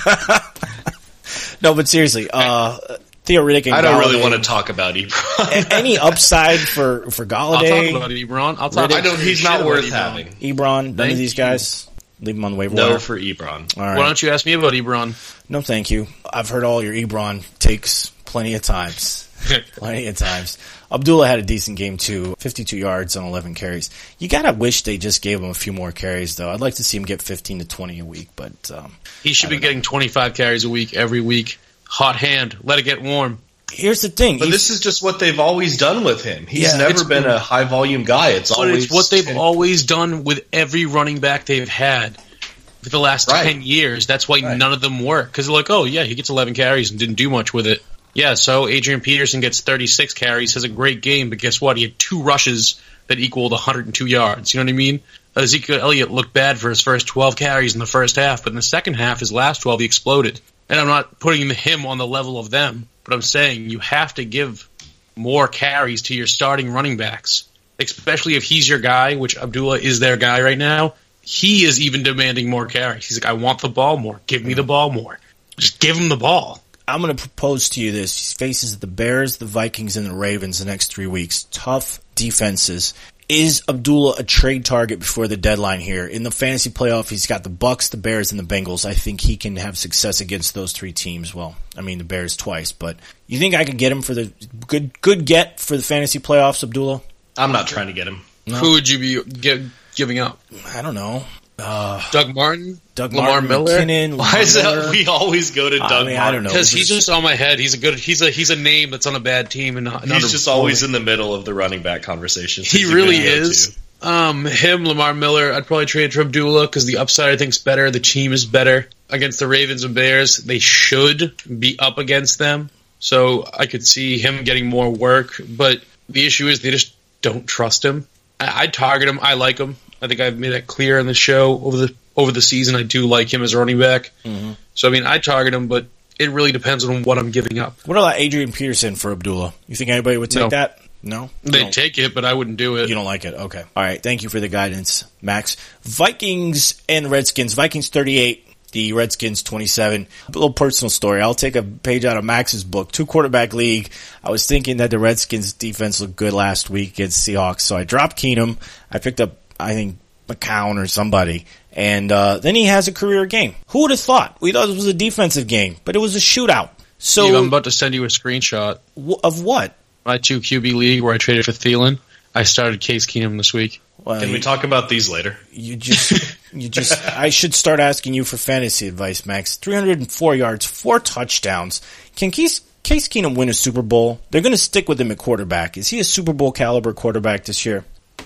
No, but seriously, uh, Theo Riddick and I don't Galladay, really want to talk about Ebron. any upside for, for I'll talk Galladay, about Ebron. I'll talk. Riddick. I don't. He's shit not about worth Ebron. having. Ebron, none Thank of these you. guys? Leave them on the waiver No wire. for Ebron. All right. Why don't you ask me about Ebron? No, thank you. I've heard all your Ebron takes plenty of times. Plenty of times. Abdullah had a decent game too. fifty-two yards on eleven carries. You gotta wish they just gave him a few more carries though. I'd like to see him get fifteen to twenty a week, but um, He should I be don't know. getting twenty-five carries a week every week. Hot hand. Let it get warm. Here's the thing. But He's- this is just what they've always done with him. He's Yeah, never it's been been- a high volume guy. It's But always it's what they've always done with every running back they've had for the last Right. ten years. That's why Right. none of them work. Because they're like, oh, yeah, he gets eleven carries and didn't do much with it. Yeah, so Adrian Peterson gets thirty-six carries, has a great game, but guess what? He had two rushes that equaled one hundred two yards. You know what I mean? Ezekiel Elliott looked bad for his first twelve carries in the first half, but in the second half, his last twelve, he exploded. And I'm not putting him on the level of them, but I'm saying you have to give more carries to your starting running backs, especially if he's your guy, which Abdullah is their guy right now. He is even demanding more carries. He's like, I want the ball more. Give me the ball more. Just give him the ball. I'm going to propose to you this. He faces the Bears, the Vikings, and the Ravens the next three weeks. Tough defenses. Is Abdullah a trade target before the deadline here? In the fantasy playoff, he's got the Bucks, the Bears, and the Bengals. I think he can have success against those three teams. Well, I mean the Bears twice, but you think I could get him for the good good get for the fantasy playoffs, Abdullah? I'm not trying to get him. No. Who would you be gi- giving up? I don't know. Uh, Doug Martin? Doug Lamar Martin, Miller? McKinnon, Why Lamar is Miller. that we always go to I Doug mean, I Martin? don't know. Because Is he's it- just on my head. He's a good. He's a he's a name that's on a bad team and not. He's just always in the middle of the running back conversation. He really is. Um, him, Lamar Miller. I'd probably trade for Abdullah because the upside I think is better. The team is better against the Ravens and Bears. They should be up against them, so I could see him getting more work. But the issue is they just don't trust him. I, I'd target him. I like him. I think I've made that clear in the show over the over the season. I do like him as a running back. Mm-hmm. So I mean, I target him, but it really depends on what I'm giving up. What about Adrian Peterson for Abdullah? You think anybody would take No. that? No? You They don't- take it, but I wouldn't do it. You don't like it? Okay. All right. Thank you for the guidance, Max. Vikings and Redskins. Vikings thirty-eight, the Redskins twenty-seven. A little personal story. I'll take a page out of Max's book. Two quarterback league. I was thinking that the Redskins defense looked good last week against Seahawks, so I dropped Keenum. I picked up, I think, McCown or somebody. And uh, then he has a career game. Who would have thought? We thought it was a defensive game, but it was a shootout. So Steve, I'm about to send you a screenshot. w- of what? My two Q B league where I traded for Thielen. I started Case Keenum this week. Well, Can we talk about these later? You just, you just, I should start asking you for fantasy advice, Max. three hundred four yards, four touchdowns. Can Case, Case Keenum win a Super Bowl? They're going to stick with him at quarterback. Is he a Super Bowl caliber quarterback this year?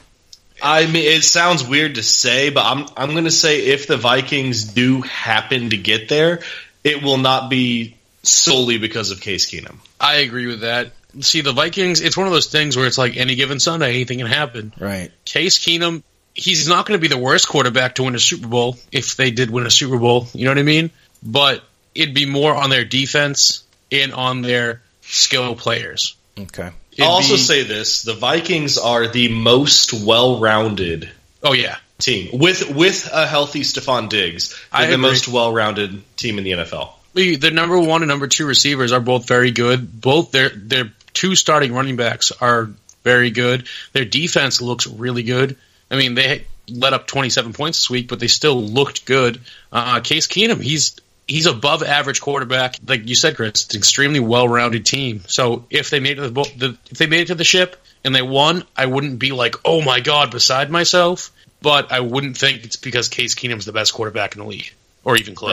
I mean, it sounds weird to say, but I'm I'm going to say if the Vikings do happen to get there, it will not be solely because of Case Keenum. I agree with that. See, the Vikings, it's one of those things where it's like any given Sunday, anything can happen. Right. Case Keenum, he's not going to be the worst quarterback to win a Super Bowl if they did win a Super Bowl. You know what I mean? But it'd be more on their defense and on their skill players. Okay. It'd I'll also be- say this: the Vikings are the most well-rounded Oh, yeah. team with with a healthy Stephon Diggs. They're I the agree. most well-rounded team in the N F L. The the number one and number two receivers are both very good. Both their their two starting running backs are very good. Their defense looks really good. I mean, they let up twenty-seven points this week, but they still looked good. Uh, Case Keenum, he's he's above average quarterback. Like you said, Chris, it's an extremely well-rounded team. So if they made it to the, bo- the if they made it to the ship and they won, I wouldn't be like, oh my god, beside myself. But I wouldn't think it's because Case Keenum's the best quarterback in the league, or even close.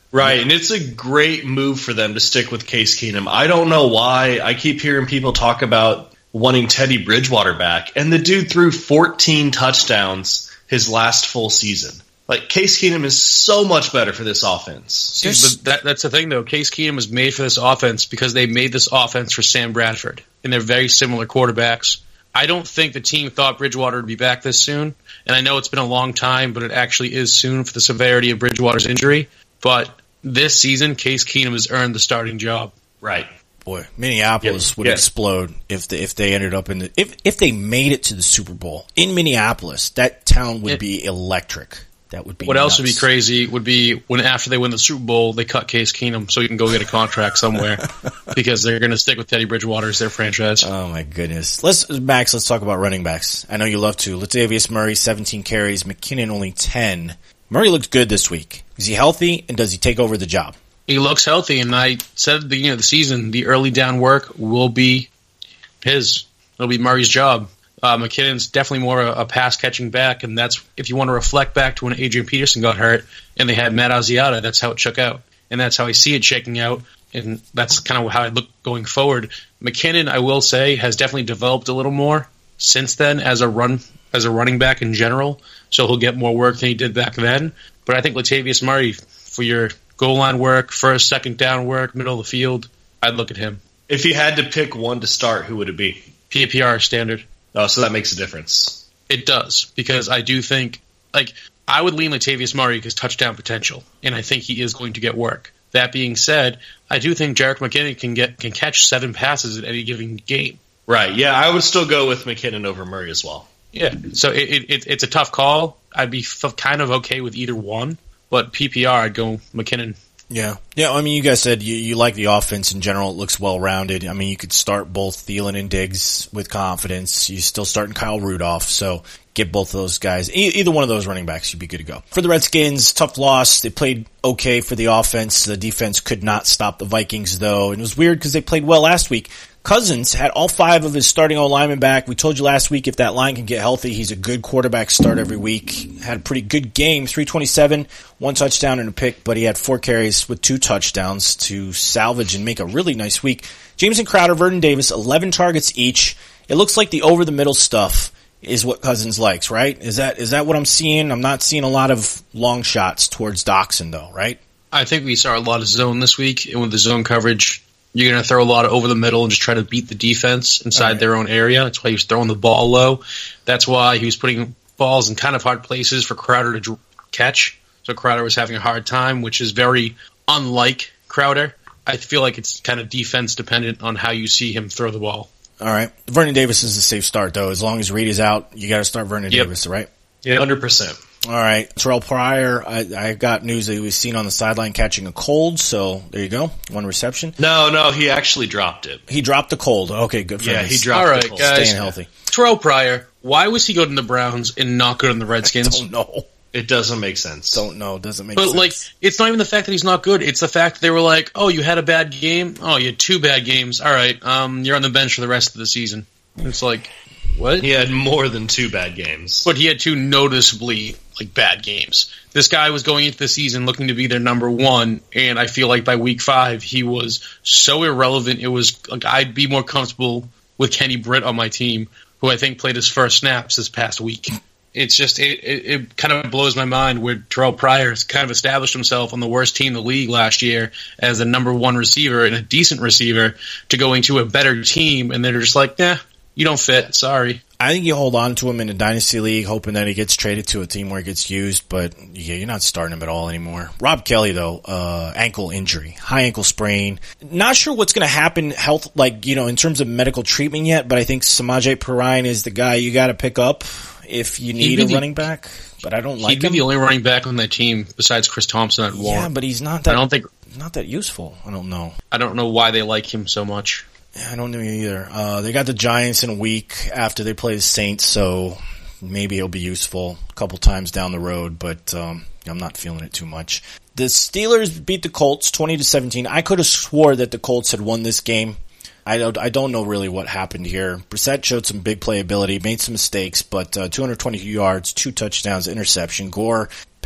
Right, and it's a great move for them to stick with Case Keenum. I don't know why. I keep hearing people talk about wanting Teddy Bridgewater back, and the dude threw fourteen touchdowns his last full season. Like, Case Keenum is so much better for this offense. See, but that, that's the thing, though. Case Keenum was made for this offense because they made this offense for Sam Bradford, and they're very similar quarterbacks. I don't think the team thought Bridgewater would be back this soon, and I know it's been a long time, but it actually is soon for the severity of Bridgewater's injury. But this season, Case Keenum has earned the starting job. Right. Boy, Minneapolis Yep. would Yeah. explode if they, if they ended up in the if if they made it to the Super Bowl in Minneapolis. That town would Yeah. be electric. That would be. What else would be nuts. crazy would be when after they win the Super Bowl, they cut Case Keenum so he can go get a contract somewhere because they're going to stick with Teddy Bridgewater as their franchise. Oh my goodness. Let's Max. Let's talk about running backs. I know you love to. Latavius Murray, seventeen carries. McKinnon only ten. Murray looked good this week. Is he healthy, and does he take over the job? He looks healthy, and I said at the beginning of the season, the early down work will be his. It'll be Murray's job. Uh, McKinnon's definitely more a, a pass-catching back, and that's if you want to reflect back to when Adrian Peterson got hurt and they had Matt Asiata, that's how it shook out. And that's how I see it shaking out, and that's kind of how I look going forward. McKinnon, I will say, has definitely developed a little more since then as a run as a running back in general, so he'll get more work than he did back then. But I think Latavius Murray, for your goal line work, first, second down work, middle of the field, I'd look at him. If you had to pick one to start, who would it be? P P R standard. Oh, so that makes a difference. It does, because I do think, like, I would lean Latavius Murray because touchdown potential, and I think he is going to get work. That being said, I do think Jerick McKinnon can get can catch seven passes at any given game. Right, yeah, I would still go with McKinnon over Murray as well. Yeah, so it, it, it's a tough call. I'd be f- kind of okay with either one, but P P R, I'd go McKinnon. Yeah. Yeah, I mean, you guys said you, you like the offense in general. It looks well-rounded. I mean, you could start both Thielen and Diggs with confidence. You're still starting Kyle Rudolph, so get both of those guys. E- either one of those running backs, you'd be good to go. For the Redskins, tough loss. They played okay for the offense. The defense could not stop the Vikings, though. And it was weird because they played well last week. Cousins had all five of his starting O-linemen back. We told you last week if that line can get healthy, he's a good quarterback start every week. Had a pretty good game, three twenty-seven, one touchdown and a pick, but he had four carries with two touchdowns to salvage and make a really nice week. Jameson Crowder, Vernon Davis, eleven targets each. It looks like the over-the-middle stuff is what Cousins likes, right? Is that is that what I'm seeing? I'm not seeing a lot of long shots towards Doxson, though, right? I think we saw a lot of zone this week, and with the zone coverage, you're going to throw a lot of over the middle and just try to beat the defense inside right. their own area. That's why he was throwing the ball low. That's why he was putting balls in kind of hard places for Crowder to dr- catch. So Crowder was having a hard time, which is very unlike Crowder. I feel like it's kind of defense dependent on how you see him throw the ball. All right. Vernon Davis is a safe start, though. As long as Reed is out, you got to start Vernon Yep. Davis, right? Yeah, one hundred percent. All right. Terrell Pryor, I, I got news that he was seen on the sideline catching a cold, so there you go. One reception. No, no, he actually dropped it. He dropped the cold. Okay, good for Yeah, him. he dropped All the right, goal. guys. Staying healthy. Terrell Pryor, why was he good in the Browns and not good in the Redskins? Don't know. It doesn't make sense. Don't know. Doesn't make But, sense. like, it's not even the fact that he's not good. It's the fact that they were like, oh, you had a bad game? Oh, you had two bad games. All right, um, you're on the bench for the rest of the season. It's like, what? He had more than two bad games. But he had two noticeably, like, bad games. This guy was going into the season looking to be their number one, and I feel like by week five, he was so irrelevant. It was, like, I'd be more comfortable with Kenny Britt on my team, who I think played his first snaps this past week. It's just, it, it, it kind of blows my mind where Terrell Pryor has kind of established himself on the worst team in the league last year as the number one receiver and a decent receiver to going to a better team, and they're just like, nah, you don't fit, sorry. I think you hold on to him in a dynasty league, hoping that he gets traded to a team where he gets used, but yeah, you're not starting him at all anymore. Rob Kelly, though, uh, ankle injury, high ankle sprain. Not sure what's going to happen health, like, you know, in terms of medical treatment yet, but I think Samaje Perine is the guy you got to pick up if you need be a the- running back, but I don't like He'd be him. the only running back on that team besides Chris Thompson at Warren. Yeah, but he's not I that, don't think, not that useful. I don't know. I don't know why they like him so much. I don't know either. Uh, they got the Giants in a week after they play the Saints, so maybe he'll be useful a couple times down the road, but um, I'm not feeling it too much. The Steelers beat the Colts twenty to seventeen. I could have swore that the Colts had won this game. I don't, I don't know really what happened here. Brissett showed some big playability, made some mistakes, but uh, two hundred twenty yards, two touchdowns, interception. Gore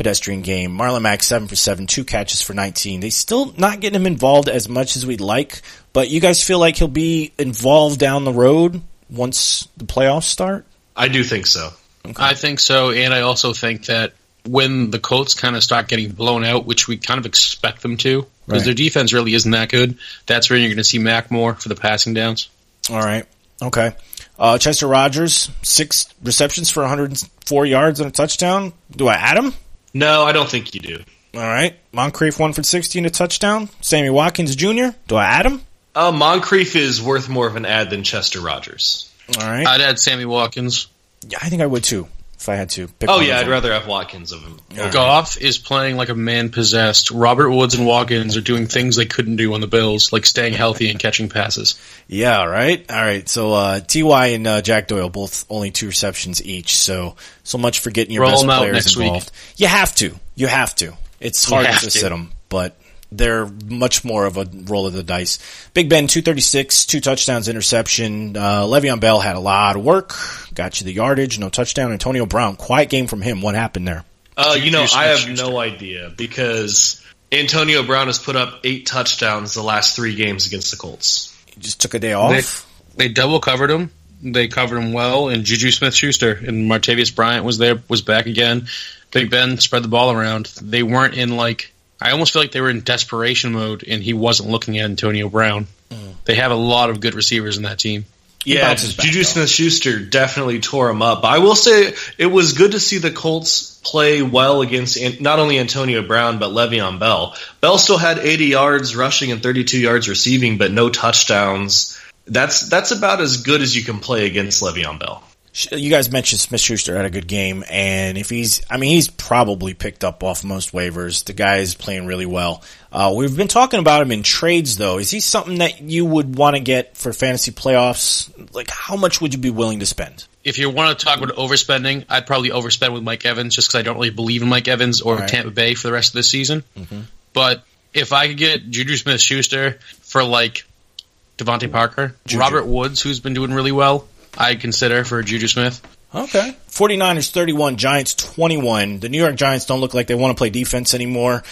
pedestrian game. Marlon Mack, seven for seven, two catches for nineteen. They still not getting him involved as much as we'd like, but you guys feel like he'll be involved down the road once the playoffs start? I do think so. Okay. I think so, and I also think that when the Colts kind of start getting blown out, which we kind of expect them to, because Right. their defense really isn't that good, that's where you're going to see Mack more for the passing downs. All right. Okay. Uh, Chester Rogers, six receptions for one hundred four yards and a touchdown. Do I add him? No, I don't think you do. All right. Moncrief, one for sixty and a touchdown. Sammy Watkins Junior Do I add him? Uh, Moncrief is worth more of an ad than Chester Rogers. All right. I'd add Sammy Watkins. Yeah, I think I would too if I had to. Pick Oh one yeah, of I'd them. rather have Watkins of him. Yeah. Goff is playing like a man possessed. Robert Woods and Watkins are doing things they couldn't do on the Bills, like staying healthy and catching passes. Yeah, right. All right. So uh, T Y and uh, Jack Doyle both only two receptions each. So so much for getting your Roll best them out players next week. involved. You have to. You have to. It's You hard have to to. sit them, but they're much more of a roll of the dice. Big Ben, two thirty-six, two touchdowns, interception. Uh, Le'Veon Bell had a lot of work. Got you the yardage, no touchdown. Antonio Brown, quiet game from him. What happened there? Uh, you know, Juju I have Smith-Schuster. no idea because Antonio Brown has put up eight touchdowns the last three games against the Colts. He just took a day off. They double covered him. They covered him well, and Juju Smith-Schuster and Martavius Bryant was there, was back again. Big Ben spread the ball around. They weren't in like. I almost feel like they were in desperation mode, and he wasn't looking at Antonio Brown. Mm. They have a lot of good receivers in that team. He Yeah, bounces back, Juju though. Smith-Schuster definitely tore him up. But I will say it was good to see the Colts play well against An- not only Antonio Brown but Le'Veon Bell. Bell still had eighty yards rushing and thirty-two yards receiving, but no touchdowns. That's that's about as good as you can play against Le'Veon Bell. You guys mentioned Smith-Schuster had a good game, and if he's, I mean, he's probably picked up off most waivers. The guy is playing really well. Uh, we've been talking about him in trades, though. Is he something that you would want to get for fantasy playoffs? Like, how much would you be willing to spend? If you want to talk about overspending, I'd probably overspend with Mike Evans just because I don't really believe in Mike Evans or Right. Tampa Bay for the rest of the season. Mm-hmm. But if I could get Juju Smith-Schuster for like Devontae Parker, Juju. Robert Woods, who's been doing really well, I'd consider for Juju Smith. Okay. 49ers thirty-one, Giants twenty-one. The New York Giants don't look like they want to play defense anymore,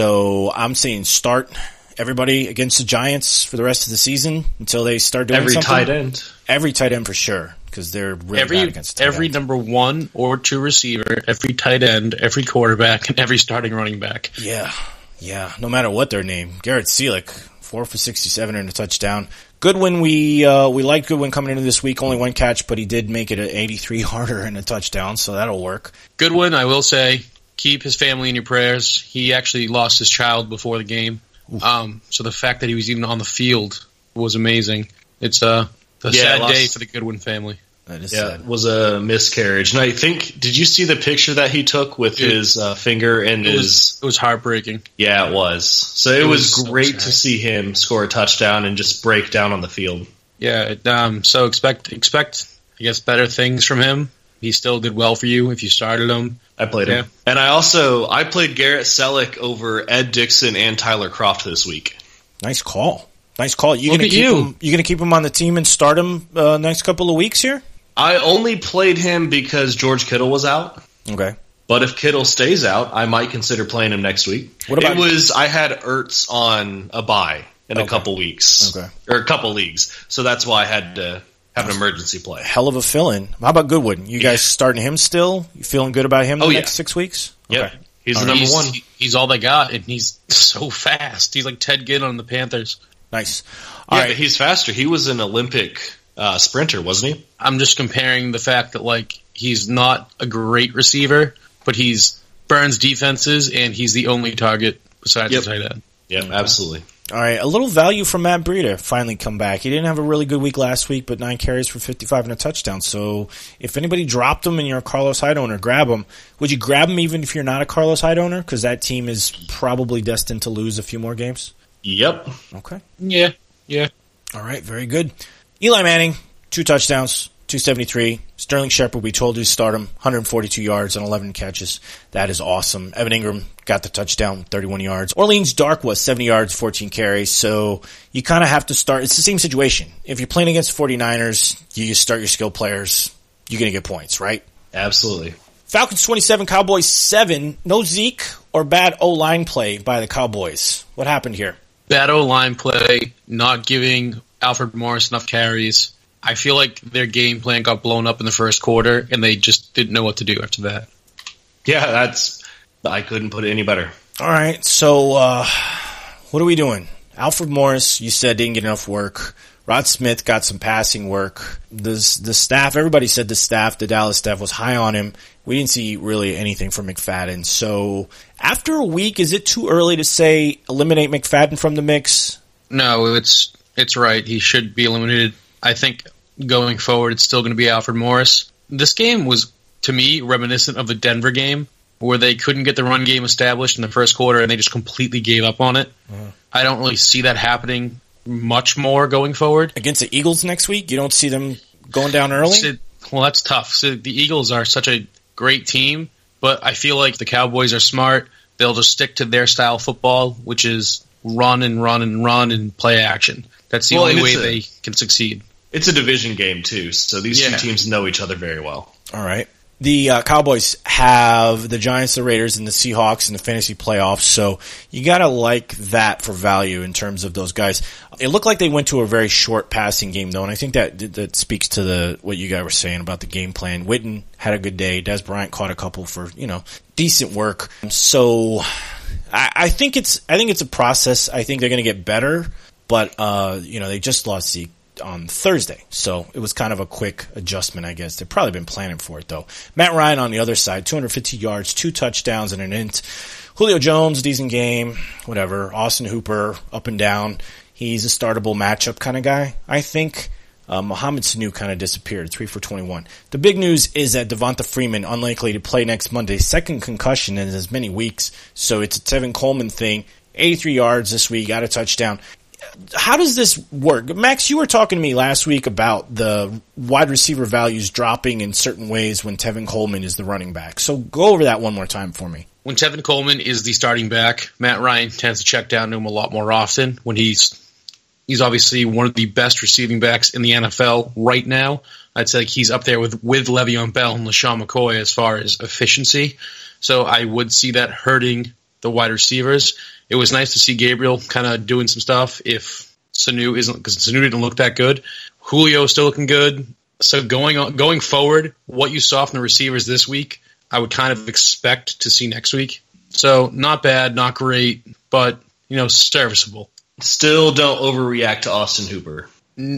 so I'm saying start everybody against the Giants for the rest of the season until they start doing Every something. tight end. Every tight end for sure, because they're really Every bad against tight every ends. number one or two receiver, every tight end, every quarterback, and every starting running back. Yeah, yeah. No matter what their name, Garrett Seelick, four for sixty-seven and a touchdown. Goodwin, we uh, we liked Goodwin coming into this week. Only one catch, but he did make it an eighty-three yarder and a touchdown, so that'll work. Goodwin, I will say, keep his family in your prayers. He actually lost his child before the game, um, so the fact that he was even on the field was amazing. It's uh, a Yeah, sad lost- day for the Goodwin family. That is Yeah, sad. it was a miscarriage. And I think, did you see the picture that he took with It- his uh, finger and It his... was it was heartbreaking. Yeah, it was. So it, It was, was so great sad. to see him score a touchdown and just break down on the field. Yeah, it, um, so expect expect I guess better things from him. He still did well for you if you started him. I played Yeah. him. And I also, I played Garrett Selleck over Ed Dixon and Tyler Croft this week. Nice call. Nice call. You Look gonna at keep you. him? You gonna keep him on the team and start him uh, next couple of weeks here? I only played him because George Kittle was out. Okay. But if Kittle stays out, I might consider playing him next week. What about- it was, I had Ertz on a bye in a Okay. couple weeks. Okay. Or a couple leagues. So that's why I had to have an emergency play. Hell of a fill-in. How about Goodwin? You guys starting him still? You feeling good about him the Oh, yeah. next six weeks? Yep. Okay. He's All the right. number he's, one. he- he's all they got, and he's so fast. He's like Ted Ginn on the Panthers. Nice. All yeah, right. but he's faster. He was an Olympic uh, sprinter, wasn't he? I'm just comparing the fact that like he's not a great receiver, but he's burns defenses, and he's the only target besides Yep. the tight end. Yeah, absolutely. All right, a little value from Matt Breida finally come back. He didn't have a really good week last week, but nine carries for fifty-five and a touchdown. So if anybody dropped him and you're a Carlos Hyde owner, grab him. Would you grab him even if you're not a Carlos Hyde owner? Because that team is probably destined to lose a few more games. Yep. Okay. Yeah, yeah. All right, very good. Eli Manning, two touchdowns, two seventy-three. Sterling Shepard, we told you to start him, one hundred forty-two yards on eleven catches. That is awesome. Evan Ingram got the touchdown, thirty-one yards. Orleans Darkwa, seventy yards, fourteen carries. So you kind of have to start. It's the same situation. If you're playing against the 49ers, you just start your skill players. You're going to get points, right? Absolutely. Falcons twenty-seven, Cowboys seven. No Zeke or bad O-line play by the Cowboys. What happened here? Bad O-line play, not giving Alfred Morris enough carries. I feel like their game plan got blown up in the first quarter, and they just didn't know what to do after that. Yeah, that's. I couldn't put it any better. All right, so uh, what are we doing? Alfred Morris, you said, didn't get enough work. Rod Smith got some passing work. The, the staff, everybody said the staff, the Dallas staff, was high on him. We didn't see really anything from McFadden. So after a week, is it too early to say eliminate McFadden from the mix? No, it's it's right. He should be eliminated. I think going forward, it's still going to be Alfred Morris. This game was, to me, reminiscent of the Denver game, where they couldn't get the run game established in the first quarter and they just completely gave up on it. Uh-huh. I don't really see that happening much more going forward. Against the Eagles next week? You don't see them going down early? So, well, that's tough. So the Eagles are such a great team, but I feel like the Cowboys are smart. They'll just stick to their style of football, which is run and run and run and play action. That's the well, only way a, they can succeed. It's a division game, too, so these yeah. two teams know each other very well. All right. The uh, Cowboys have the Giants, the Raiders, and the Seahawks in the fantasy playoffs, so you gotta like that for value in terms of those guys. It looked like they went to a very short passing game, though, and I think that that speaks to the what you guys were saying about the game plan. Witten had a good day. Des Bryant caught a couple for, you know, decent work. So I, I think it's I think it's a process. I think they're gonna get better, but uh, you know, they just lost Zeke on Thursday, so it was kind of a quick adjustment, I guess. They've probably been planning for it, though. Matt Ryan on the other side, two hundred fifty yards, two touchdowns, and an int. Julio Jones, decent game, whatever. Austin Hooper, up and down. He's a startable matchup kind of guy, I think. Uh, Mohamed Sanu kind of disappeared, three for twenty-one. The big news is that Devonta Freeman, unlikely to play next Monday, second concussion in as many weeks, so it's a Tevin Coleman thing. eighty-three yards this week, got a touchdown. How does this work? Max, you were talking to me last week about the wide receiver values dropping in certain ways when Tevin Coleman is the running back. So go over that one more time for me. When Tevin Coleman is the starting back, Matt Ryan tends to check down to him a lot more often. When he's he's obviously one of the best receiving backs in the N F L right now. I'd say he's up there with, with Le'Veon Bell and LaShawn McCoy as far as efficiency. So I would see that hurting the wide receivers. It was nice to see Gabriel kind of doing some stuff if Sanu isn't, because Sanu didn't look that good. Julio still looking good. So going on, going forward, what you saw from the receivers this week, I would kind of expect to see next week. So not bad, not great, but, you know, serviceable. Still don't overreact to Austin Hooper.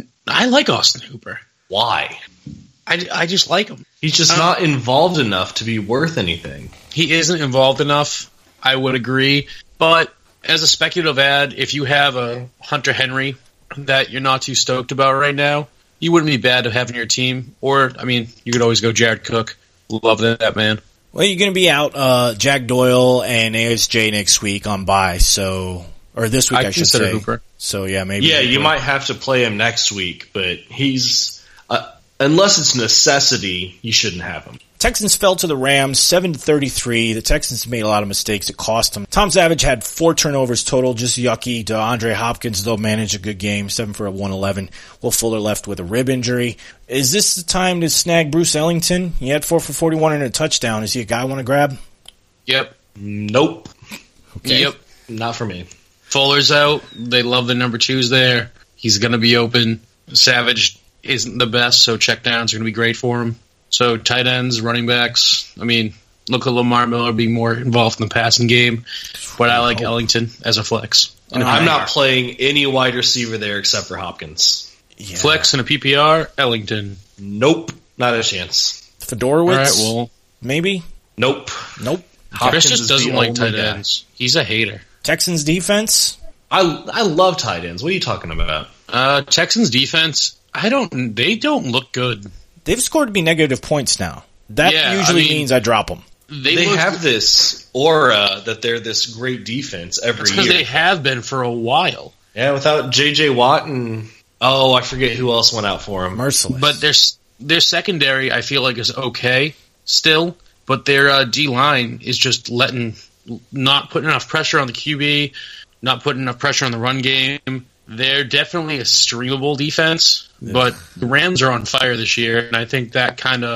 I like Austin Hooper. Why? I, I just like him. He's just um, not involved enough to be worth anything. He isn't involved enough, I would agree. But as a speculative ad, if you have a Hunter Henry that you're not too stoked about right now, you wouldn't be bad to have in your team. Or, I mean, you could always go Jared Cook. Love that man. Well, you're going to be out uh, Jack Doyle and A S J next week on bye, so or this week I, I should say. Hooper. So yeah, maybe. Yeah, you might have to play him next week, but he's uh, unless it's necessity, you shouldn't have him. Texans fell to the Rams, seven to thirty-three. The Texans made a lot of mistakes. It cost them. Tom Savage had four turnovers total, just yucky. DeAndre Hopkins, though, managed a good game, seven for a one eleven. Will Fuller left with a rib injury. Is this the time to snag Bruce Ellington? He had four for forty-one and a touchdown. Is he a guy I want to grab? Yep. Nope. Okay. Yep. Not for me. Fuller's out. They love the number twos there. He's going to be open. Savage isn't the best, so checkdowns are going to be great for him. So tight ends, running backs, I mean, look at Lamar Miller being more involved in the passing game, but I like Ellington as a flex. And I'm not playing any wide receiver there except for Hopkins. Yeah. Flex in a P P R, Ellington. Nope, not a chance. Fedorowicz? All right, well, maybe? Nope. Nope. Hopkins Chris just doesn't like tight ends. Guy. He's a hater. Texans defense? I I love tight ends. What are you talking about? Uh, Texans defense, I don't, they don't look good. They've scored to be negative points now. That yeah, usually I mean, means I drop them. They, they have this aura that they're this great defense every year. Because they have been for a while. Yeah, without J J Watt and, oh, I forget who else went out for them. Merciless. But their, their secondary, I feel like, is okay still. But their uh, D-line is just letting, not putting enough pressure on the Q B, not putting enough pressure on the run game. They're definitely a streamable defense, yeah. But the Rams are on fire this year, and I think that kind of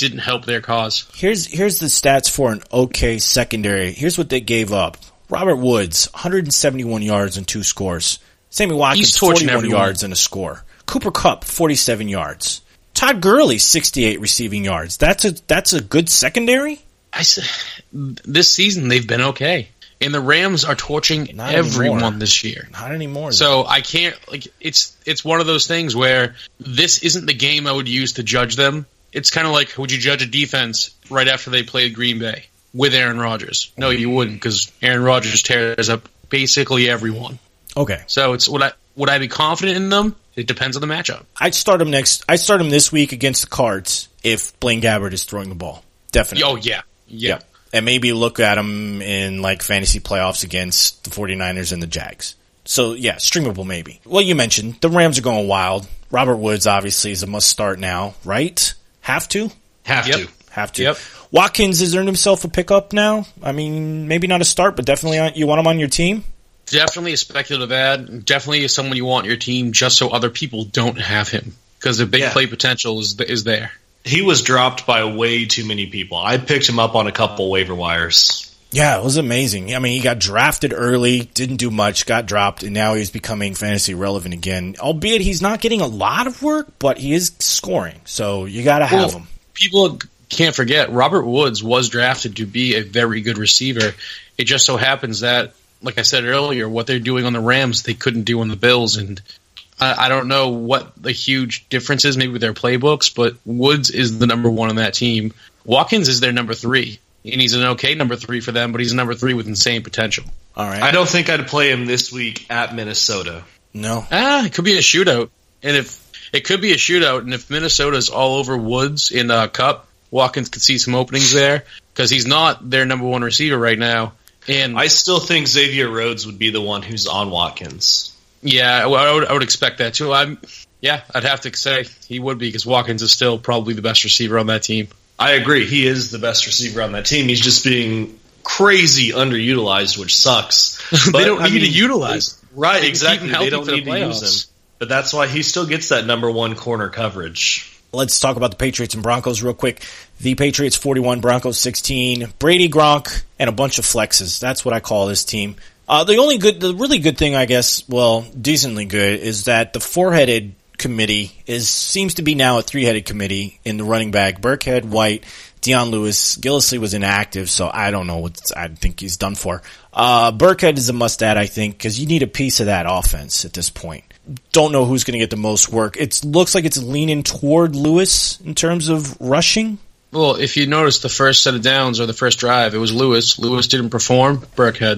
didn't help their cause. Here's here's the stats for an okay secondary. Here's what they gave up. Robert Woods, one hundred seventy-one yards and two scores. Sammy Watkins, forty-one everyone. yards and a score. Cooper Kupp, forty-seven yards. Todd Gurley, sixty-eight receiving yards. That's a that's a good secondary? I said, this season they've been okay. And the Rams are torching Not everyone anymore. this year. Not anymore. So I can't like it's it's one of those things where this isn't the game I would use to judge them. It's kind of like, would you judge a defense right after they played Green Bay with Aaron Rodgers? No, you wouldn't, because Aaron Rodgers tears up basically everyone. Okay. So it's would I would I be confident in them? It depends on the matchup. I'd start him next. I'd start him this week against the Cards if Blaine Gabbert is throwing the ball. Definitely. Oh yeah, yeah. Yeah. And maybe look at him in like fantasy playoffs against the 49ers and the Jags. So yeah, streamable maybe. Well, you mentioned the Rams are going wild. Robert Woods obviously is a must start now, right? Have to? Have Yep. to. Have to. Yep. Watkins has earned himself a pickup now. I mean, maybe not a start, but definitely on, you want him on your team? Definitely a speculative ad. Definitely someone you want in your team, just so other people don't have him, because the big Yeah. play potential is is there. He was dropped by way too many people. I picked him up on a couple waiver wires. Yeah, it was amazing. I mean, he got drafted early, didn't do much, got dropped, and now he's becoming fantasy relevant again. Albeit he's not getting a lot of work, but he is scoring. So you got to have Well, him. People can't forget, Robert Woods was drafted to be a very good receiver. It just so happens that, like I said earlier, what they're doing on the Rams, they couldn't do on the Bills. And I, I don't know what the huge difference is, maybe with their playbooks, but Woods is the number one on that team. Watkins is their number three. And he's an okay number three for them, but he's a number three with insane potential. All right. I don't think I'd play him this week at Minnesota. No. Ah, it could be a shootout. And if it could be a shootout, and if Minnesota's all over Woods in a cup, Watkins could see some openings there, because he's not their number one receiver right now. And I still think Xavier Rhodes would be the one who's on Watkins. yeah, well, I would, I would expect that too. I'm, yeah, I'd have to say he would be, because Watkins is still probably the best receiver on that team. I agree. He is the best receiver on that team. He's just being crazy underutilized, which sucks. They But, don't I need mean, to utilize. Right, They exactly. keep him They don't healthy for need the to use playoffs. him. But that's why he still gets that number one corner coverage. Let's talk about the Patriots and Broncos real quick. The Patriots forty-one, Broncos sixteen. Brady, Gronk, and a bunch of flexes. That's what I call this team. Uh, the only good, the really good thing, I guess, well, decently good, is that the four-headed committee is seems to be now a three-headed committee in the running back. Burkhead, White, Deion Lewis. Gillislee was inactive, so I don't know what I think he's done for. Uh, Burkhead is a must-add, I think, because you need a piece of that offense at this point. Don't know who's going to get the most work. It looks like it's leaning toward Lewis in terms of rushing. Well, if you notice the first set of downs or the first drive, it was Lewis. Lewis didn't perform. Burkhead.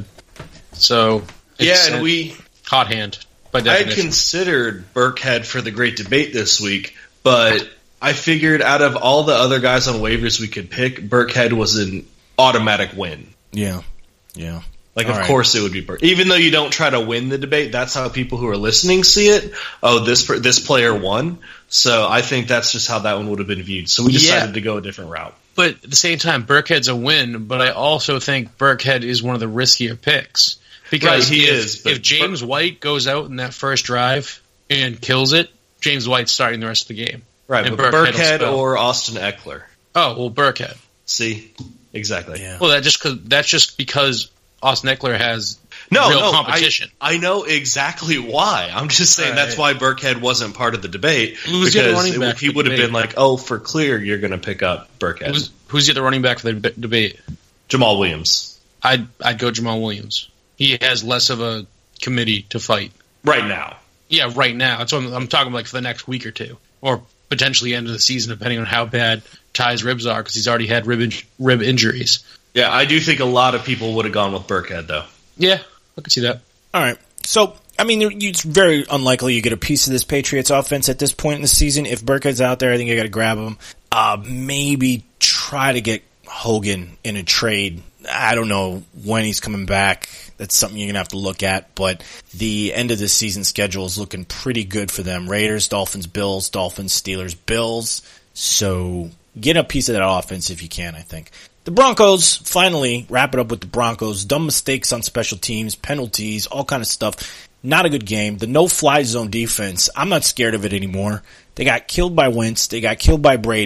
So Yeah, it's and a we hot hand by I definition. considered Burkhead for the great debate this week, but I figured out of all the other guys on waivers we could pick, Burkhead was an automatic win. Yeah, yeah. Like, All of right. course it would be Burkhead. Even though you don't try to win the debate, that's how people who are listening see it. Oh, this per- this player won. So I think that's just how that one would have been viewed. So we decided Yeah. to go a different route. But at the same time, Burkhead's a win, but I also think Burkhead is one of the riskier picks. Because Right, he if, is, but if James White goes out in that first drive and kills it, James White's starting the rest of the game. Right, And but Burkhead will Burkhead spell. or Austin Eckler. Oh, well, Burkhead. See? Exactly. Yeah. Well, that just cause, that's just because Austin Eckler has No, real no, competition. I, I know exactly why. I'm just saying Right. that's why Burkhead wasn't part of the debate. Who's the other because running back it- he for the would have debate? been like, oh, for clear, you're going to pick up Burkhead. Who's, who's the other running back for the deb- debate? Jamal Williams. I'd I'd go Jamal Williams. He has less of a committee to fight. Right now. Yeah, right now. That's what I'm, I'm talking like for the next week or two, or potentially end of the season, depending on how bad Ty's ribs are, because he's already had rib in, rib injuries. Yeah, I do think a lot of people would have gone with Burkhead, though. Yeah, I could see that. All right. So, I mean, it's very unlikely you get a piece of this Patriots offense at this point in the season. If Burkhead's out there, I think you got to grab him. Uh, maybe try to get Hogan in a trade. I don't know when he's coming back. That's something you're going to have to look at. But the end of the season schedule is looking pretty good for them. Raiders, Dolphins, Bills, Dolphins, Steelers, Bills. So get a piece of that offense if you can, I think. The Broncos, finally, wrap it up with the Broncos. Dumb mistakes on special teams, penalties, all kind of stuff. Not a good game. The no-fly zone defense, I'm not scared of it anymore. They got killed by Wentz. They got killed by Brady.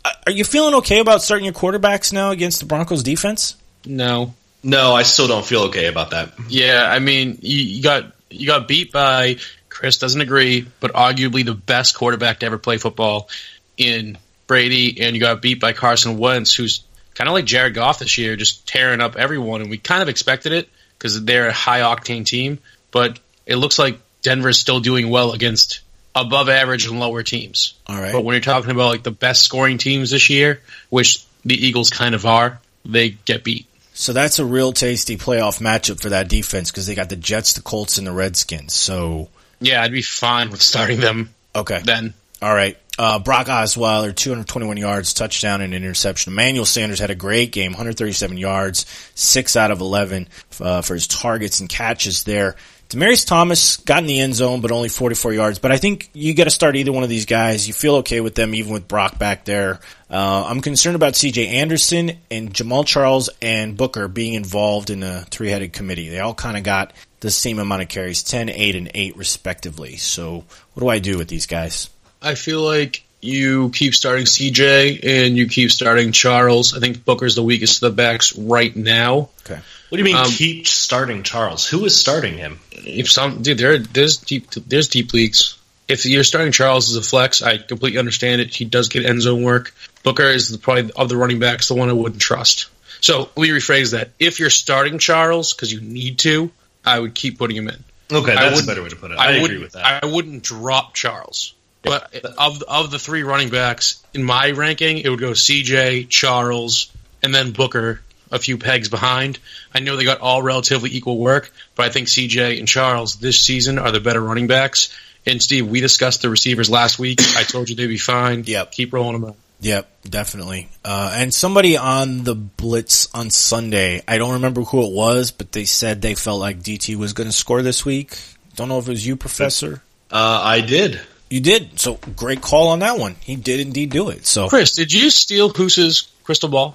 Are you feeling okay about starting your quarterbacks now against the Broncos defense? No. No, I still don't feel okay about that. Yeah, I mean, you, you got you got beat by, Chris doesn't agree, but arguably the best quarterback to ever play football in Brady, and you got beat by Carson Wentz, who's kind of like Jared Goff this year, just tearing up everyone, and we kind of expected it because they're a high-octane team, but it looks like Denver's still doing well against above-average and lower teams. All right. But when you're talking about like the best scoring teams this year, which the Eagles kind of are, they get beat. So that's a real tasty playoff matchup for that defense because they got the Jets, the Colts, and the Redskins. So yeah, I'd be fine with starting them. Okay. Then. All right. Uh, Brock Osweiler, two hundred twenty-one yards, touchdown, and interception. Emmanuel Sanders had a great game, one hundred thirty-seven yards, six out of eleven uh, for his targets and catches there. Demaryius Thomas got in the end zone, but only forty-four yards. But I think you got to start either one of these guys. You feel okay with them, even with Brock back there. Uh, I'm concerned about C J Anderson and Jamal Charles and Booker being involved in a three-headed committee. They all kind of got the same amount of carries, ten, eight, and eight respectively. So what do I do with these guys? I feel like you keep starting C J and you keep starting Charles. I think Booker's the weakest of the backs right now. Okay. What do you mean Um, keep starting Charles? Who is starting him? If some dude, there there's deep there's deep leagues. If you're starting Charles as a flex, I completely understand it. He does get end zone work. Booker is the, probably of the running backs the one I wouldn't trust. So let me rephrase that. If you're starting Charles because you need to, I would keep putting him in. Okay, I that's a wouldn't- better way to put it. I, I, agree wouldn't- with that. I wouldn't drop Charles. But of of the three running backs in my ranking, it would go C J, Charles, and then Booker a few pegs behind. I know they got all relatively equal work, but I think C J and Charles this season are the better running backs. And Steve, we discussed the receivers last week. I told you they'd be fine. Yep. Keep rolling them out. Yep, definitely. Uh, and somebody on the Blitz on Sunday, I don't remember who it was, but they said they felt like D T was going to score this week. Don't know if it was you, Professor. Uh, I did. You did. So great call on that one. He did indeed do it. So Chris, did you steal Poose's crystal ball?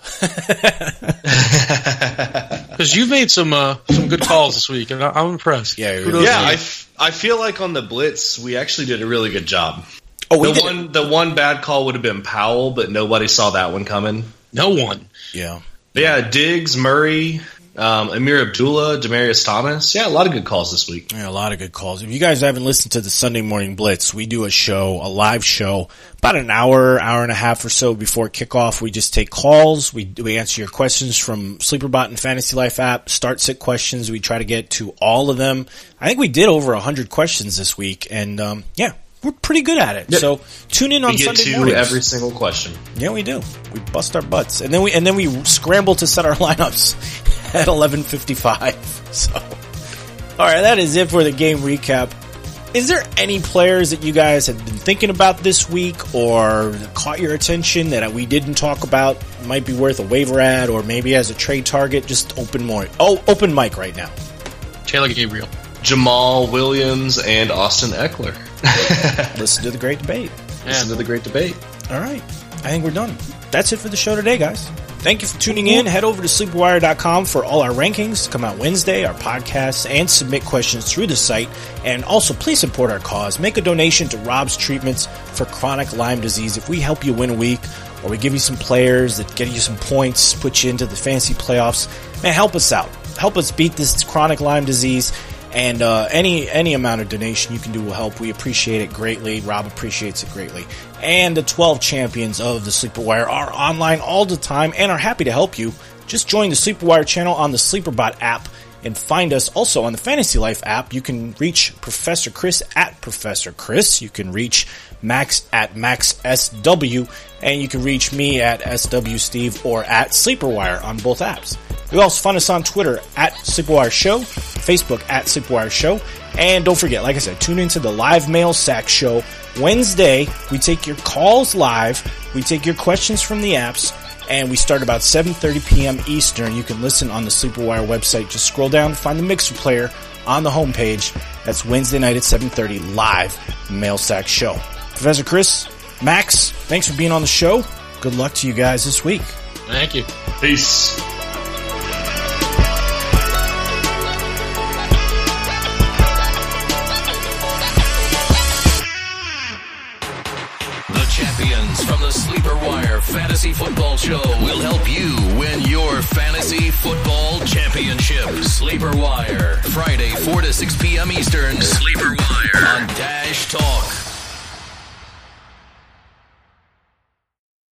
Because you've made some uh, some good calls this week, and I- I'm impressed. Yeah, Kudos Yeah, to you. I, f- I feel like on the Blitz, we actually did a really good job. oh, we The did. one, the one bad call would have been Powell, but nobody saw that one coming. no one. Yeah. But yeah, Diggs, Murray, um, Amir Abdullah, Demaryius Thomas. Yeah, a lot of good calls this week. Yeah, a lot of good calls. If you guys haven't listened to the Sunday Morning Blitz, we do a show, a live show, about an hour, hour and a half or so before kickoff. We just take calls. We we answer your questions from SleeperBot and Fantasy Life app, start sit questions. We try to get to all of them. I think we did over one hundred questions this week, and um, yeah, we're pretty good at it. Yep. So tune in on We get Sunday to mornings. every single question. Yeah, we do. We bust our butts, and then we and then we scramble to set our lineups at eleven fifty-five. So, all right, that is it for the game recap. Is there any players that you guys have been thinking about this week or caught your attention that we didn't talk about? Might be worth a waiver ad or maybe as a trade target. Just open more. Oh, open mic right now. Taylor Gabriel. Jamal Williams and Austin Eckler. Listen to the great debate. Listen to the great debate. All right. I think we're done. That's it for the show today, guys. Thank you for tuning in. Head over to sleeper wire dot com for all our rankings. Come out Wednesday, our podcasts, and submit questions through the site. And also, please support our cause. Make a donation to Rob's Treatments for chronic Lyme disease. If we help you win a week, or we give you some players that get you some points, put you into the fantasy playoffs, man, help us out. Help us beat this chronic Lyme disease. And uh, any any amount of donation you can do will help. We appreciate it greatly. Rob appreciates it greatly. And the twelve champions of the Sleeper Wire are online all the time and are happy to help you. Just join the Sleeper Wire channel on the SleeperBot app and find us also on the Fantasy Life app. You can reach Professor Chris at Professor Chris. You can reach Max at Max S W. And you can reach me at S W Steve or at Sleeper Wire on both apps. You also find us on Twitter at Sleepwire Show, Facebook at Sleepwire Show, and don't forget, like I said, tune into the live mail sack show. Wednesday, we take your calls live, we take your questions from the apps, and we start about seven thirty p.m. Eastern. You can listen on the Sleepwire website. Just scroll down and find the Mixer player on the homepage. That's Wednesday night at seven thirty, live mail sack show. Professor Chris, Max, thanks for being on the show. Good luck to you guys this week. Thank you. Peace. The champions from the Sleeper Wire Fantasy football show will help you win your fantasy football championship. Sleeper Wire, Friday, four to six p.m. Eastern. Sleeper Wire on Dash Talk.